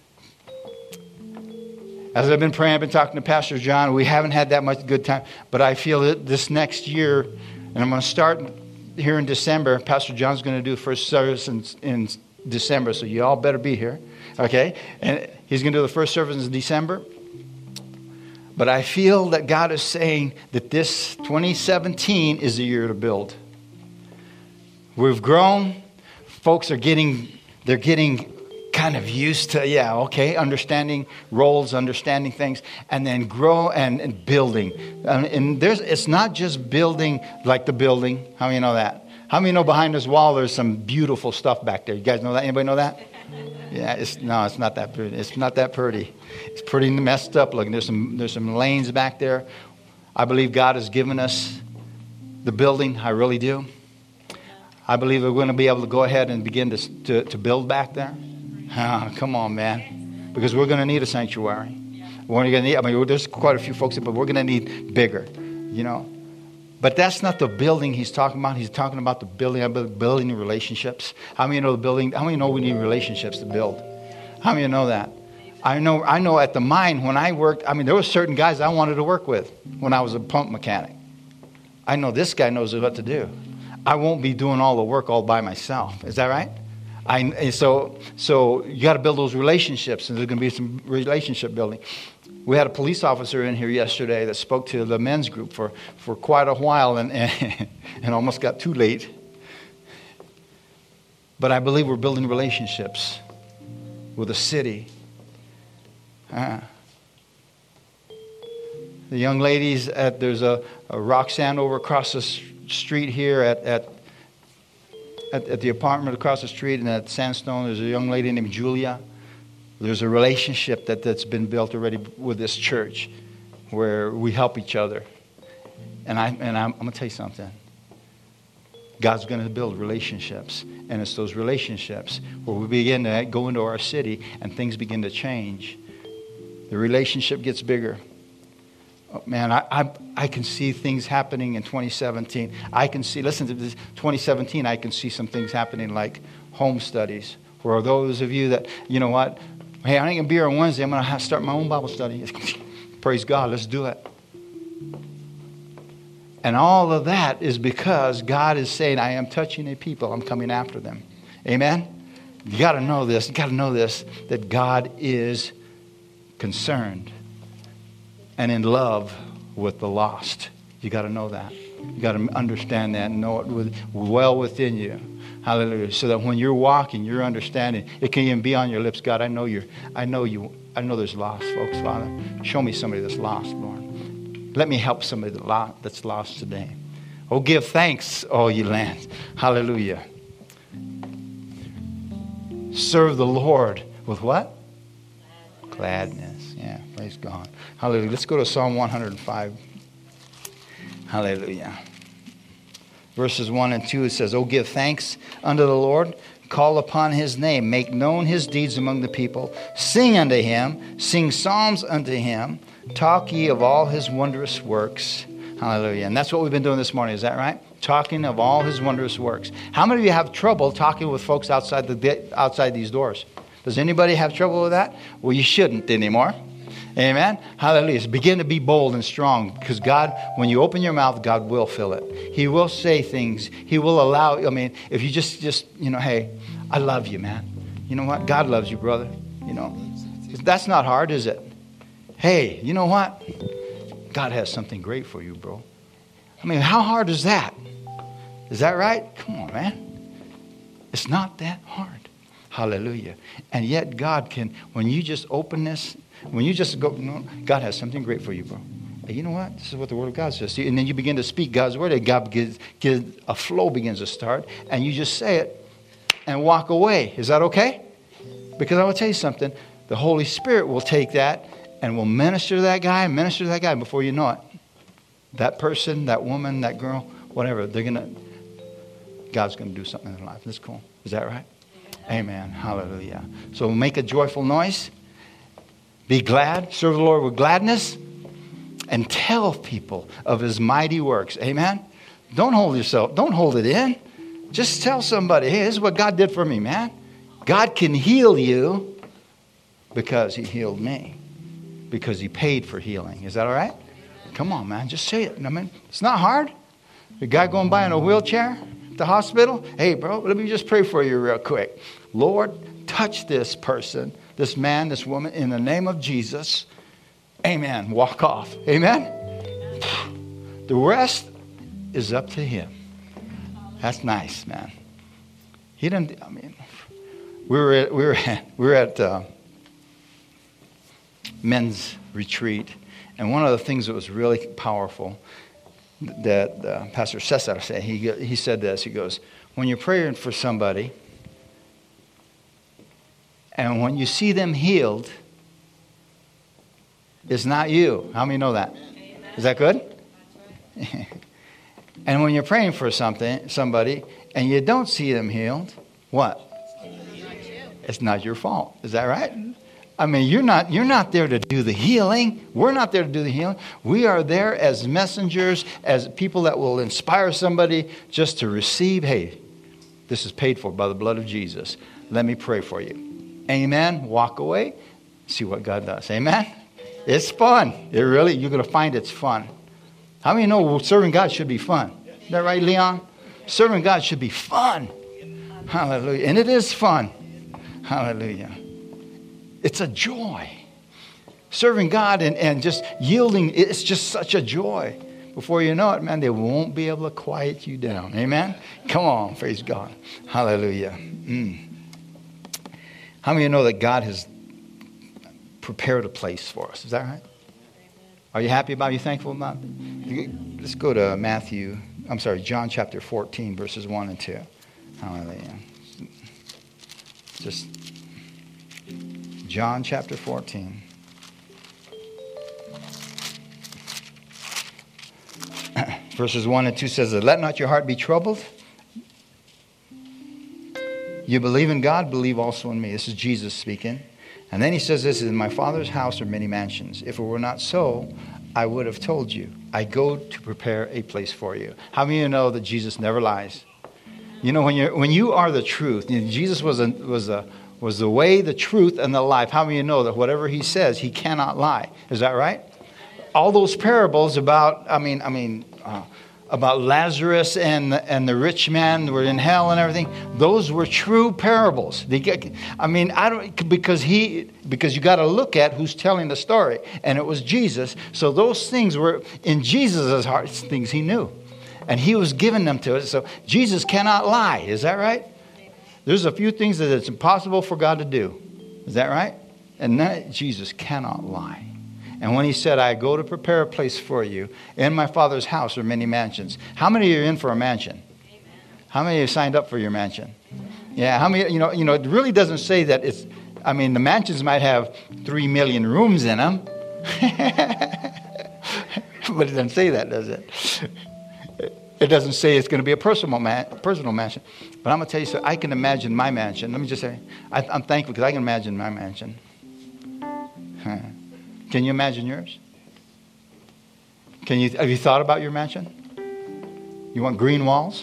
A: As I've been praying, I've been talking to Pastor John. We haven't had that much good time. But I feel that this next year, and I'm going to start here in December. Pastor John's going to do the first service in December. So you all better be here. Okay? And he's going to do the first service in December. But I feel that God is saying that this 2017 is the year to build. We've grown. Folks are getting kind of used to, understanding roles, understanding things, and then grow and building. And it's not just building like the building. How many know that? How many know behind this wall there's some beautiful stuff back there? You guys know that? Anybody know that? Yeah, it's not that pretty. It's not that pretty. It's pretty messed up looking. There's some lanes back there. I believe God has given us the building. I really do. I believe we're going to be able to go ahead and begin to build back there. Come on, man. Because we're going to need a sanctuary. We're going to need, there's quite a few folks, but we're going to need bigger, But that's not the building he's talking about. He's talking about the building relationships. How many know the building? How many know we need relationships to build? How many know that? I know at the mine when I worked, there were certain guys I wanted to work with when I was a pump mechanic. I know this guy knows what to do. I won't be doing all the work all by myself. Is that right? So you got to build those relationships, and there's going to be some relationship building. We had a police officer in here yesterday that spoke to the men's group for quite a while and almost got too late. But I believe we're building relationships with the city. The young ladies, there's a Roxanne over across the street here at the apartment across the street, and at Sandstone, there's a young lady named Julia. There's a relationship that's been built already with this church where we help each other. And I'm going to tell you something. God's going to build relationships. And it's those relationships where we begin to go into our city and things begin to change. The relationship gets bigger. Oh, man, I can see things happening in 2017. Listen to this, 2017, I can see some things happening like home studies. For those of you that, you know what, hey, I ain't going to be here on Wednesday. I'm going to start my own Bible study. Praise God, let's do it. And all of that is because God is saying, I am touching a people. I'm coming after them. Amen? You got to know this. You got to know this, that God is concerned and in love with the lost. You got to know that. You got to understand that and know it well within you. Hallelujah. So that when you're walking, you're understanding. It can even be on your lips. God, I know there's lost folks, Father. Show me somebody that's lost, Lord. Let me help somebody that's lost today. Oh, give thanks, all ye lands. Hallelujah. Serve the Lord with what? Gladness. Yeah, praise God. Hallelujah. Let's go to Psalm 105. Hallelujah. Verses 1 and 2, it says, Oh, give thanks unto the Lord. Call upon his name. Make known his deeds among the people. Sing unto him. Sing psalms unto him. Talk ye of all his wondrous works. Hallelujah. And that's what we've been doing this morning. Is that right? Talking of all his wondrous works. How many of you have trouble talking with folks outside these doors? Does anybody have trouble with that? Well, you shouldn't anymore. Amen. Hallelujah. So begin to be bold and strong, because God, when you open your mouth, God will fill it. He will say things. He will allow. If you just hey, I love you, man. You know what? God loves you, brother. That's not hard, is it? Hey, you know what? God has something great for you, bro. How hard is that? Is that right? Come on, man. It's not that hard. Hallelujah. And yet God can, when you just open this, when you just go, God has something great for you, bro. Hey, you know what? This is what the Word of God says. And then you begin to speak God's Word, and a flow begins to start, and you just say it, and walk away. Is that okay? Because I will tell you something. The Holy Spirit will take that and will minister to that guy, and before you know it, that person, that woman, that girl, whatever, God's going to do something in their life. That's cool. Is that right? Amen. Hallelujah. So make a joyful noise. Be glad. Serve the Lord with gladness. And tell people of his mighty works. Amen. Don't hold it in. Just tell somebody, hey, this is what God did for me, man. God can heal you because he healed me. Because he paid for healing. Is that all right? Come on, man. Just say it. I mean, it's not hard. The guy going by in a wheelchair at the hospital. Hey, bro, let me just pray for you real quick. Lord, touch this person, this man, this woman, in the name of Jesus. Amen. Walk off. Amen. The rest is up to him. That's nice, man. He didn't. I mean, we were at men's retreat, and one of the things that was really powerful that Pastor Cesar said, he said this. He goes, when you're praying for somebody, and when you see them healed, it's not you. How many know that? Is that good? And when you're praying for somebody, and you don't see them healed, what? It's not your fault. Is that right? I mean, you're not there to do the healing. We're not there to do the healing. We are there as messengers, as people that will inspire somebody just to receive, hey, this is paid for by the blood of Jesus. Let me pray for you. Amen. Walk away. See what God does. Amen. It's fun. You're going to find it's fun. How many know serving God should be fun? Is that right, Leon? Serving God should be fun. Hallelujah. And it is fun. Hallelujah. It's a joy. Serving God and just yielding, it's just such a joy. Before you know it, man, they won't be able to quiet you down. Amen? Come on, praise God. Hallelujah. How many of you know that God has prepared a place for us? Is that right? Are you happy about it? Are you thankful about it? Let's go to John chapter 14, verses 1 and 2. Hallelujah. Just John chapter 14. Verses 1 and 2 says, let not your heart be troubled. You believe in God, believe also in me. This is Jesus speaking. And then he says this, in my Father's house are many mansions. If it were not so, I would have told you. I go to prepare a place for you. How many of you know that Jesus never lies? You know, when you are the truth, Jesus was the way, the truth, and the life. How many of you know that whatever he says, he cannot lie? Is that right? All those parables about, about Lazarus and the rich man who were in hell and everything, those were true parables. Because you got to look at who's telling the story, and it was Jesus. So those things were in Jesus' heart, things he knew, and he was giving them to us. So Jesus cannot lie. Is that right? There's a few things that it's impossible for God to do. Is that right? And that Jesus cannot lie. And when he said, I go to prepare a place for you, in my Father's house are many mansions. How many are in for a mansion? Amen. How many have signed up for your mansion? Yeah, how many, it really doesn't say that it's, the mansions might have 3 million rooms in them. But it doesn't say that, does it? It doesn't say it's going to be a personal mansion. But I'm going to tell you, so I can imagine my mansion. Let me just say, I'm thankful because I can imagine my mansion. Can you imagine yours? Have you thought about your mansion? You want green walls?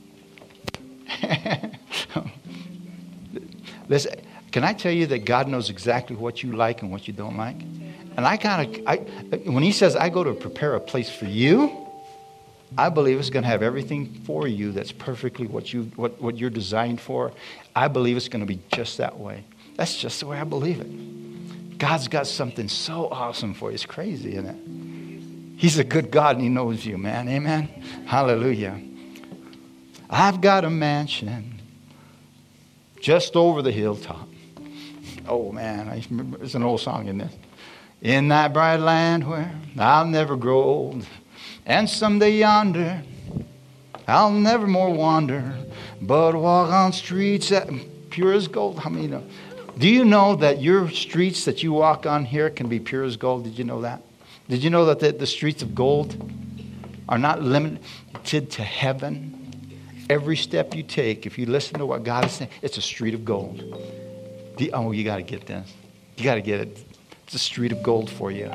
A: Listen, can I tell you that God knows exactly what you like and what you don't like? And when he says, I go to prepare a place for you, I believe it's going to have everything for you that's perfectly what you're designed for. I believe it's going to be just that way. That's just the way I believe it. God's got something so awesome for you. It's crazy, isn't it? He's a good God and he knows you, man. Amen. Hallelujah. I've got a mansion just over the hilltop. Oh, man. I remember, it's an old song, isn't it? In that bright land where I'll never grow old. And someday yonder, I'll never more wander. but walk on streets that pure as gold. How many know? Do you know that your streets that you walk on here can be pure as gold? Did you know that? Did you know that the streets of gold are not limited to heaven? Every step you take, if you listen to what God is saying, it's a street of gold. Oh, you got to get this. You got to get it. It's a street of gold for you.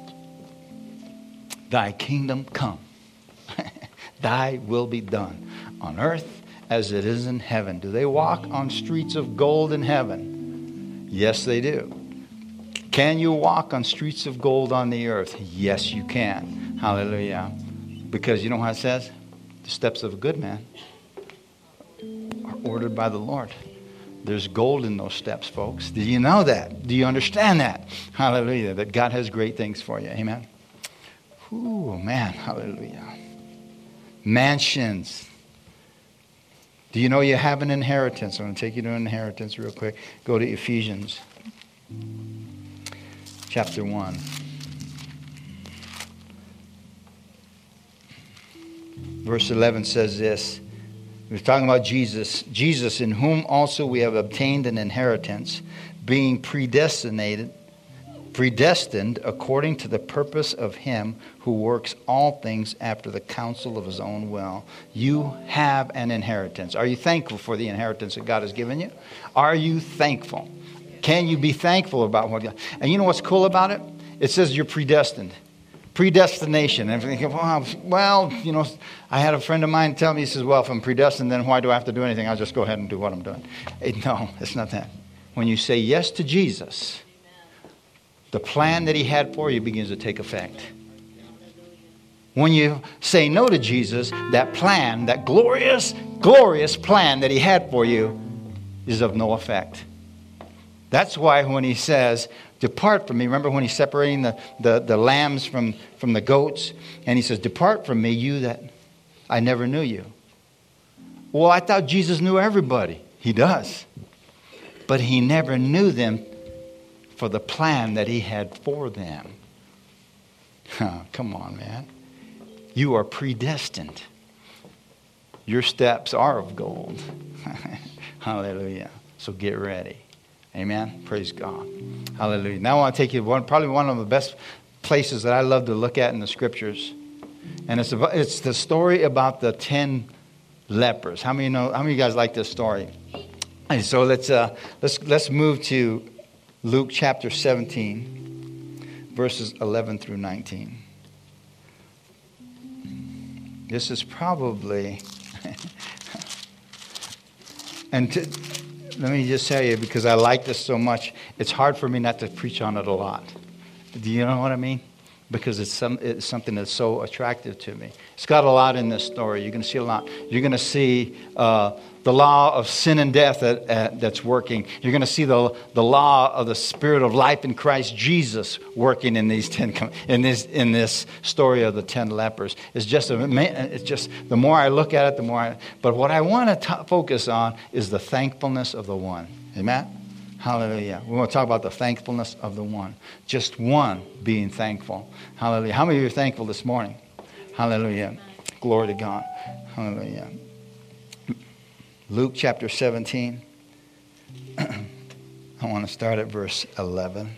A: Thy kingdom come. Thy will be done on earth as it is in heaven. Do they walk on streets of gold in heaven? Yes, they do. Can you walk on streets of gold on the earth? Yes, you can. Hallelujah. Because you know what it says? The steps of a good man are ordered by the Lord. There's gold in those steps, folks. Do you know that? Do you understand that? Hallelujah. That God has great things for you. Amen. Ooh, man. Hallelujah. Mansions. Do you know you have an inheritance? I'm going to take you to an inheritance real quick. Go to Ephesians chapter 1. Verse 11 says this. We're talking about Jesus. Jesus, in whom also we have obtained an inheritance, being predestined according to the purpose of him who works all things after the counsel of his own will. You have an inheritance. Are you thankful for the inheritance that God has given you? Are you thankful? Can you be thankful about what God... And you know what's cool about it? It says you're predestined. Predestination. And I'm thinking, well, you know, I had a friend of mine tell me, he says, well, if I'm predestined, then why do I have to do anything? I'll just go ahead and do what I'm doing. No, it's not that. When you say yes to Jesus, the plan that he had for you begins to take effect. When you say no to Jesus, that plan, that glorious, glorious plan that he had for you is of no effect. That's why when he says, depart from me. Remember when he's separating the lambs from the goats? And he says, depart from me, you that I never knew you. Well, I thought Jesus knew everybody. He does. But he never knew them for the plan that he had for them. Oh, come on, man. You are predestined. Your steps are of gold. Hallelujah. So get ready. Amen. Praise God. Hallelujah. Now I want to take you to probably one of the best places that I love to look at in the scriptures. And it's the story about the 10 lepers. How many of you guys like this story? And so let's move to Luke chapter 17, verses 11 through 19. This is probably let me just tell you, because I like this so much, it's hard for me not to preach on it a lot. Do you know what I mean? Because it's something that's so attractive to me. It's got a lot in this story. You're going to see a lot. You're going to see the law of sin and death that's working. You're going to see the law of the Spirit of life in Christ Jesus working in this story of the 10 lepers. It's just the more I look at it, the more. But what I want to focus on is the thankfulness of the one. Amen. Hallelujah. We want to talk about the thankfulness of the one. Just one being thankful. Hallelujah. How many of you are thankful this morning? Hallelujah. Glory to God. Hallelujah. Luke chapter 17. I want to start at verse 11.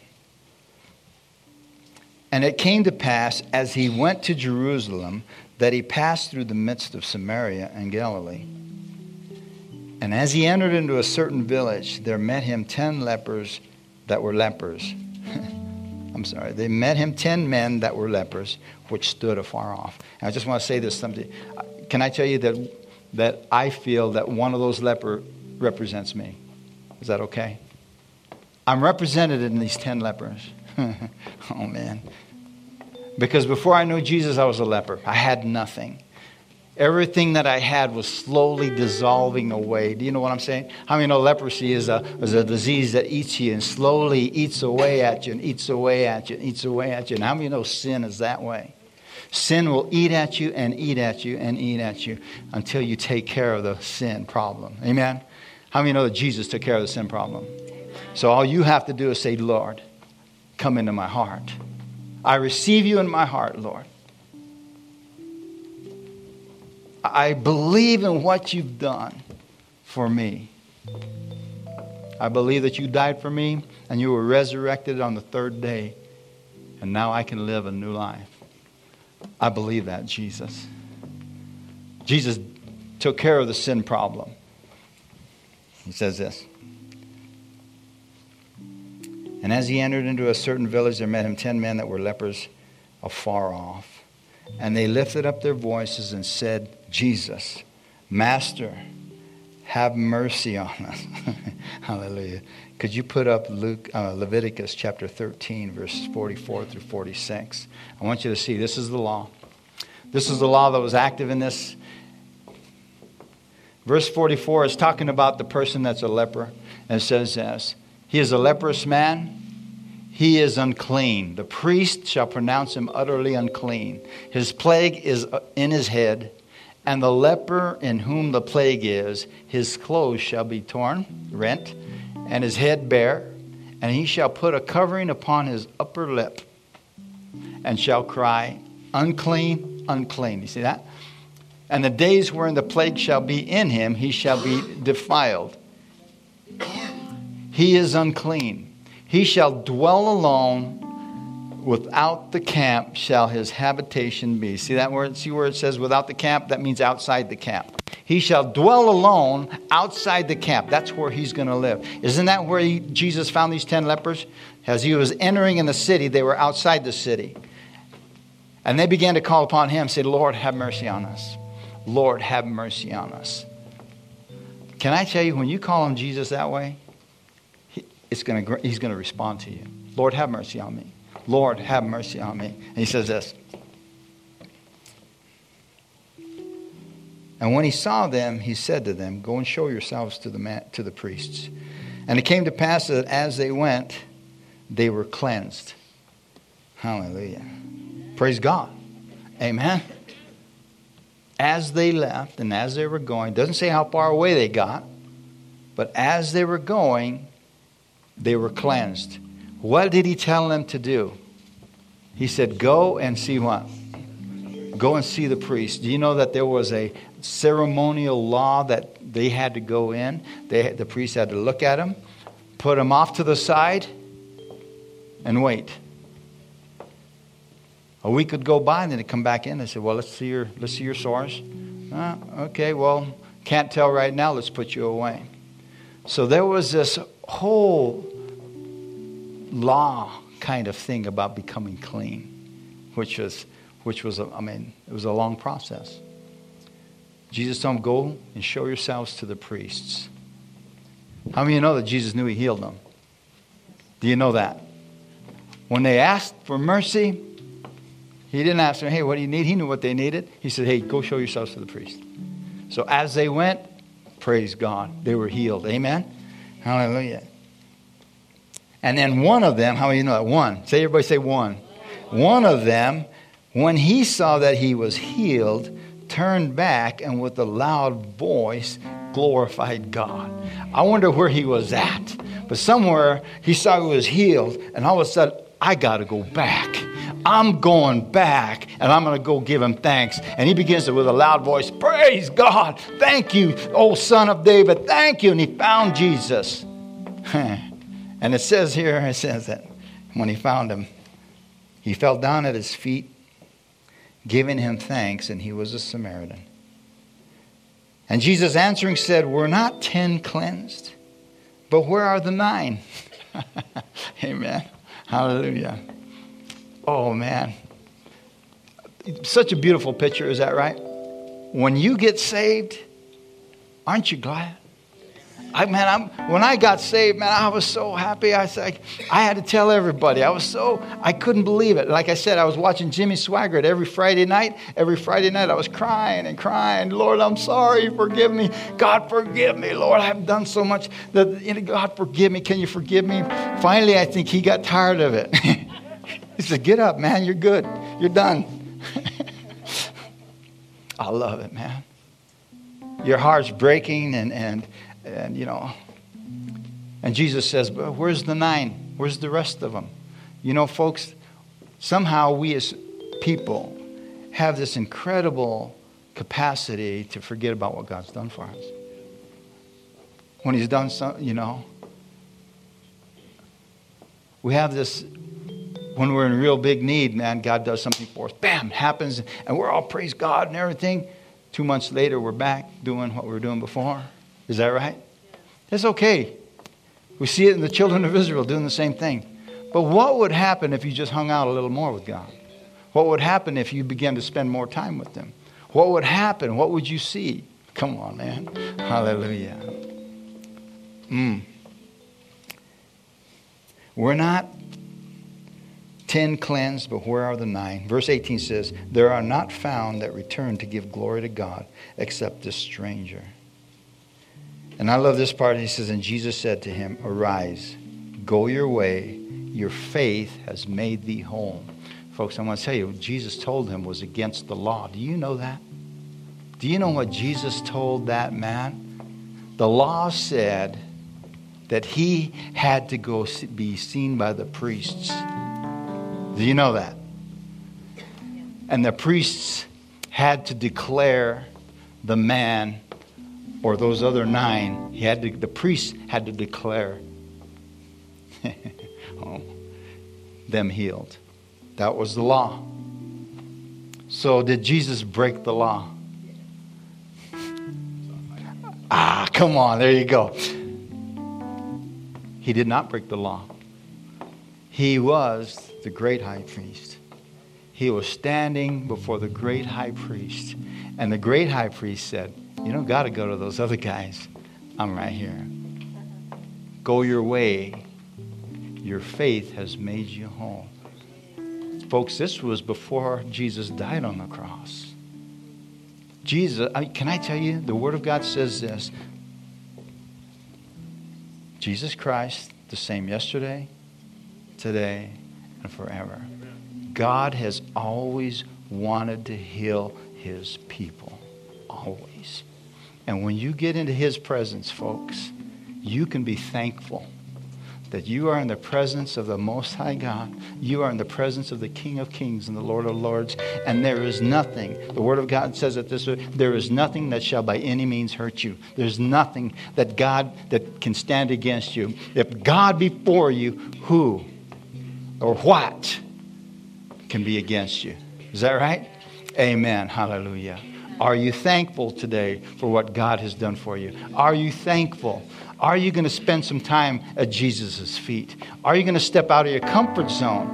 A: And it came to pass, as he went to Jerusalem, that he passed through the midst of Samaria and Galilee. And as he entered into a certain village, there met him 10 lepers that were lepers. They met him 10 men that were lepers, which stood afar off. And I just want to say this something. Can I tell you that I feel that one of those lepers represents me? Is that okay? I'm represented in these 10 lepers. Oh, man. Because before I knew Jesus, I was a leper. I had nothing. Everything that I had was slowly dissolving away. Do you know what I'm saying? How many know leprosy is a disease that eats you and slowly eats away at you and eats away at you and eats away at you? And how many know sin is that way? Sin will eat at you and eat at you and eat at you until you take care of the sin problem. Amen? How many know that Jesus took care of the sin problem? So all you have to do is say, Lord, come into my heart. I receive you in my heart, Lord. I believe in what you've done. for me. I believe that you died for me and you were resurrected on the third day. And now I can live a new life. I believe that, Jesus. Jesus took care of the sin problem. He says this. And as he entered into a certain village, there met him 10 men that were lepers afar off. And they lifted up their voices and said, Jesus, Master, have mercy on us. Hallelujah. Could you put up Leviticus chapter 13, verses 44 through 46? I want you to see, this is the law. This is the law that was active in this. Verse 44 is talking about the person that's a leper. And it says this, he is a leprous man. He is unclean. The priest shall pronounce him utterly unclean. His plague is in his head. And the leper in whom the plague is, his clothes shall be torn, rent, and his head bare. And he shall put a covering upon his upper lip and shall cry, unclean, unclean. You see that? And the days wherein the plague shall be in him, he shall be defiled. He is unclean. He shall dwell alone. Without the camp shall his habitation be. See that word? See where it says without the camp? That means outside the camp. He shall dwell alone outside the camp. That's where he's going to live. Isn't that where Jesus found these 10 lepers? As he was entering in the city, they were outside the city. And they began to call upon him, say, Lord, have mercy on us. Lord, have mercy on us. Can I tell you, when you call on Jesus that way, he's going to respond to you. Lord, have mercy on me. Lord, have mercy on me. And he says this. And when he saw them, he said to them, go and show yourselves to the priests. And it came to pass that as they went, they were cleansed. Hallelujah. Praise God. Amen. As they left and as they were going, doesn't say how far away they got, but as they were going, they were cleansed. What did he tell them to do? He said, go and see what? Go and see the priest. Do you know that there was a ceremonial law that they had to go in? The priest had to look at him, put him off to the side, and wait. A week would go by, and then they'd come back in. They said, well, let's see your sores. Okay, well, can't tell right now. Let's put you away. So there was this whole law kind of thing about becoming clean, which was it was a long process. Jesus told them, go and show yourselves to the priests. How many of you know that Jesus knew he healed them? Do you know that? When they asked for mercy, he didn't ask them, hey, what do you need? He knew what they needed. He said, hey, go show yourselves to the priest. So as they went, praise God, they were healed. Amen? Hallelujah. And then one of them, how many of you know that? One. Everybody say one. One of them, when he saw that he was healed, turned back and with a loud voice glorified God. I wonder where he was at. But somewhere he saw he was healed, and all of a sudden, I got to go back. I'm going back, and I'm going to go give him thanks. And he begins to, with a loud voice, praise God. Thank you, O Son of David. Thank you. And he found Jesus. And it says here, that when he found him, he fell down at his feet, giving him thanks, and he was a Samaritan. And Jesus answering said, were not 10 cleansed? But where are the 9? Amen. Hallelujah. Oh, man. Such a beautiful picture, is that right? When you get saved, aren't you glad? When I got saved, man, I was so happy. I had to tell everybody. I couldn't believe it. Like I said, I was watching Jimmy Swaggart every Friday night. Every Friday night, I was crying and crying. Lord, I'm sorry. Forgive me. God, forgive me. Lord, I have done so much. God, forgive me. Can you forgive me? Finally, I think he got tired of it. He said, get up, man. You're good. You're done. I love it, man. Your heart's breaking and you know, and Jesus says, but where's the 9? Where's the rest of them? You know, folks, somehow we as people have this incredible capacity to forget about what God's done for us. when he's done something, we have this, when we're in real big need, man, God does something for us. Bam, happens, and we're all praise God and everything. 2 months later, we're back doing what we were doing before. Is that right? That's okay. We see it in the children of Israel doing the same thing. But what would happen if you just hung out a little more with God? What would happen if you began to spend more time with Him? What would happen? What would you see? Come on, man. Hallelujah. We're not 10 cleansed, but where are the 9? Verse 18 says, there are not found that return to give glory to God except this stranger. And I love this part. He says, and Jesus said to him, arise, go your way. Your faith has made thee whole. Folks, I want to tell you, what Jesus told him was against the law. Do you know that? Do you know what Jesus told that man? The law said that he had to go be seen by the priests. Do you know that? And the priests had to declare the man, or those other 9, the priests had to declare them healed. That was the law. So did Jesus break the law? Come on, there you go. He did not break the law. He was the great high priest. He was standing before the great high priest. And the great high priest said, you don't got to go to those other guys. I'm right here. Go your way. Your faith has made you whole. Folks, this was before Jesus died on the cross. Can I tell you, the Word of God says this. Jesus Christ, the same yesterday, today, and forever. God has always wanted to heal His people. Always. And when you get into His presence, folks, you can be thankful that you are in the presence of the Most High God. You are in the presence of the King of Kings and the Lord of Lords. And there is nothing, the Word of God says it this way, there is nothing that shall by any means hurt you. There's nothing that can stand against you. If God be for you, who or what can be against you? Is that right? Amen. Hallelujah. Are you thankful today for what God has done for you? Are you thankful? Are you going to spend some time at Jesus' feet? Are you going to step out of your comfort zone?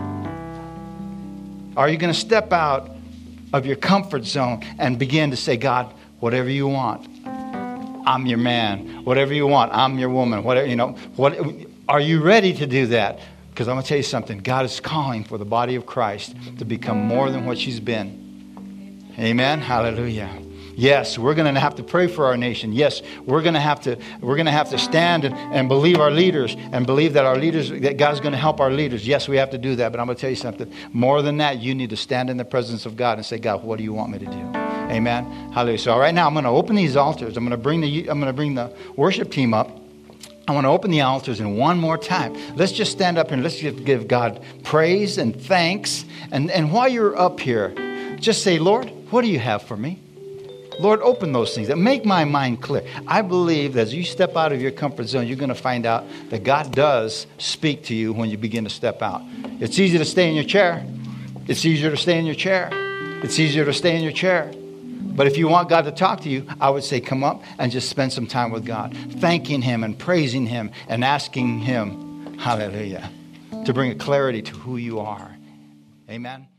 A: Are you going to step out of your comfort zone and begin to say, God, whatever you want, I'm your man. Whatever you want, I'm your woman. Whatever, are you ready to do that? Because I'm going to tell you something. God is calling for the body of Christ to become more than what she's been. Amen. Hallelujah. Yes, we're going to have to pray for our nation. Yes, we're going to have to stand and believe our leaders and believe that that God's going to help our leaders. Yes, we have to do that. But I'm going to tell you something. More than that, you need to stand in the presence of God and say, God, what do you want me to do? Amen. Hallelujah. So right now, I'm going to open these altars. I'm going to bring the worship team up. I want to open the altars in one more time. Let's just stand up and let's just give God praise and thanks. And while you're up here, just say, Lord, what do you have for me? Lord, open those things and make my mind clear. I believe that as you step out of your comfort zone, you're going to find out that God does speak to you when you begin to step out. It's easy to stay in your chair. It's easier to stay in your chair. It's easier to stay in your chair. But if you want God to talk to you, I would say come up and just spend some time with God, thanking Him and praising Him and asking Him, hallelujah, to bring a clarity to who you are. Amen.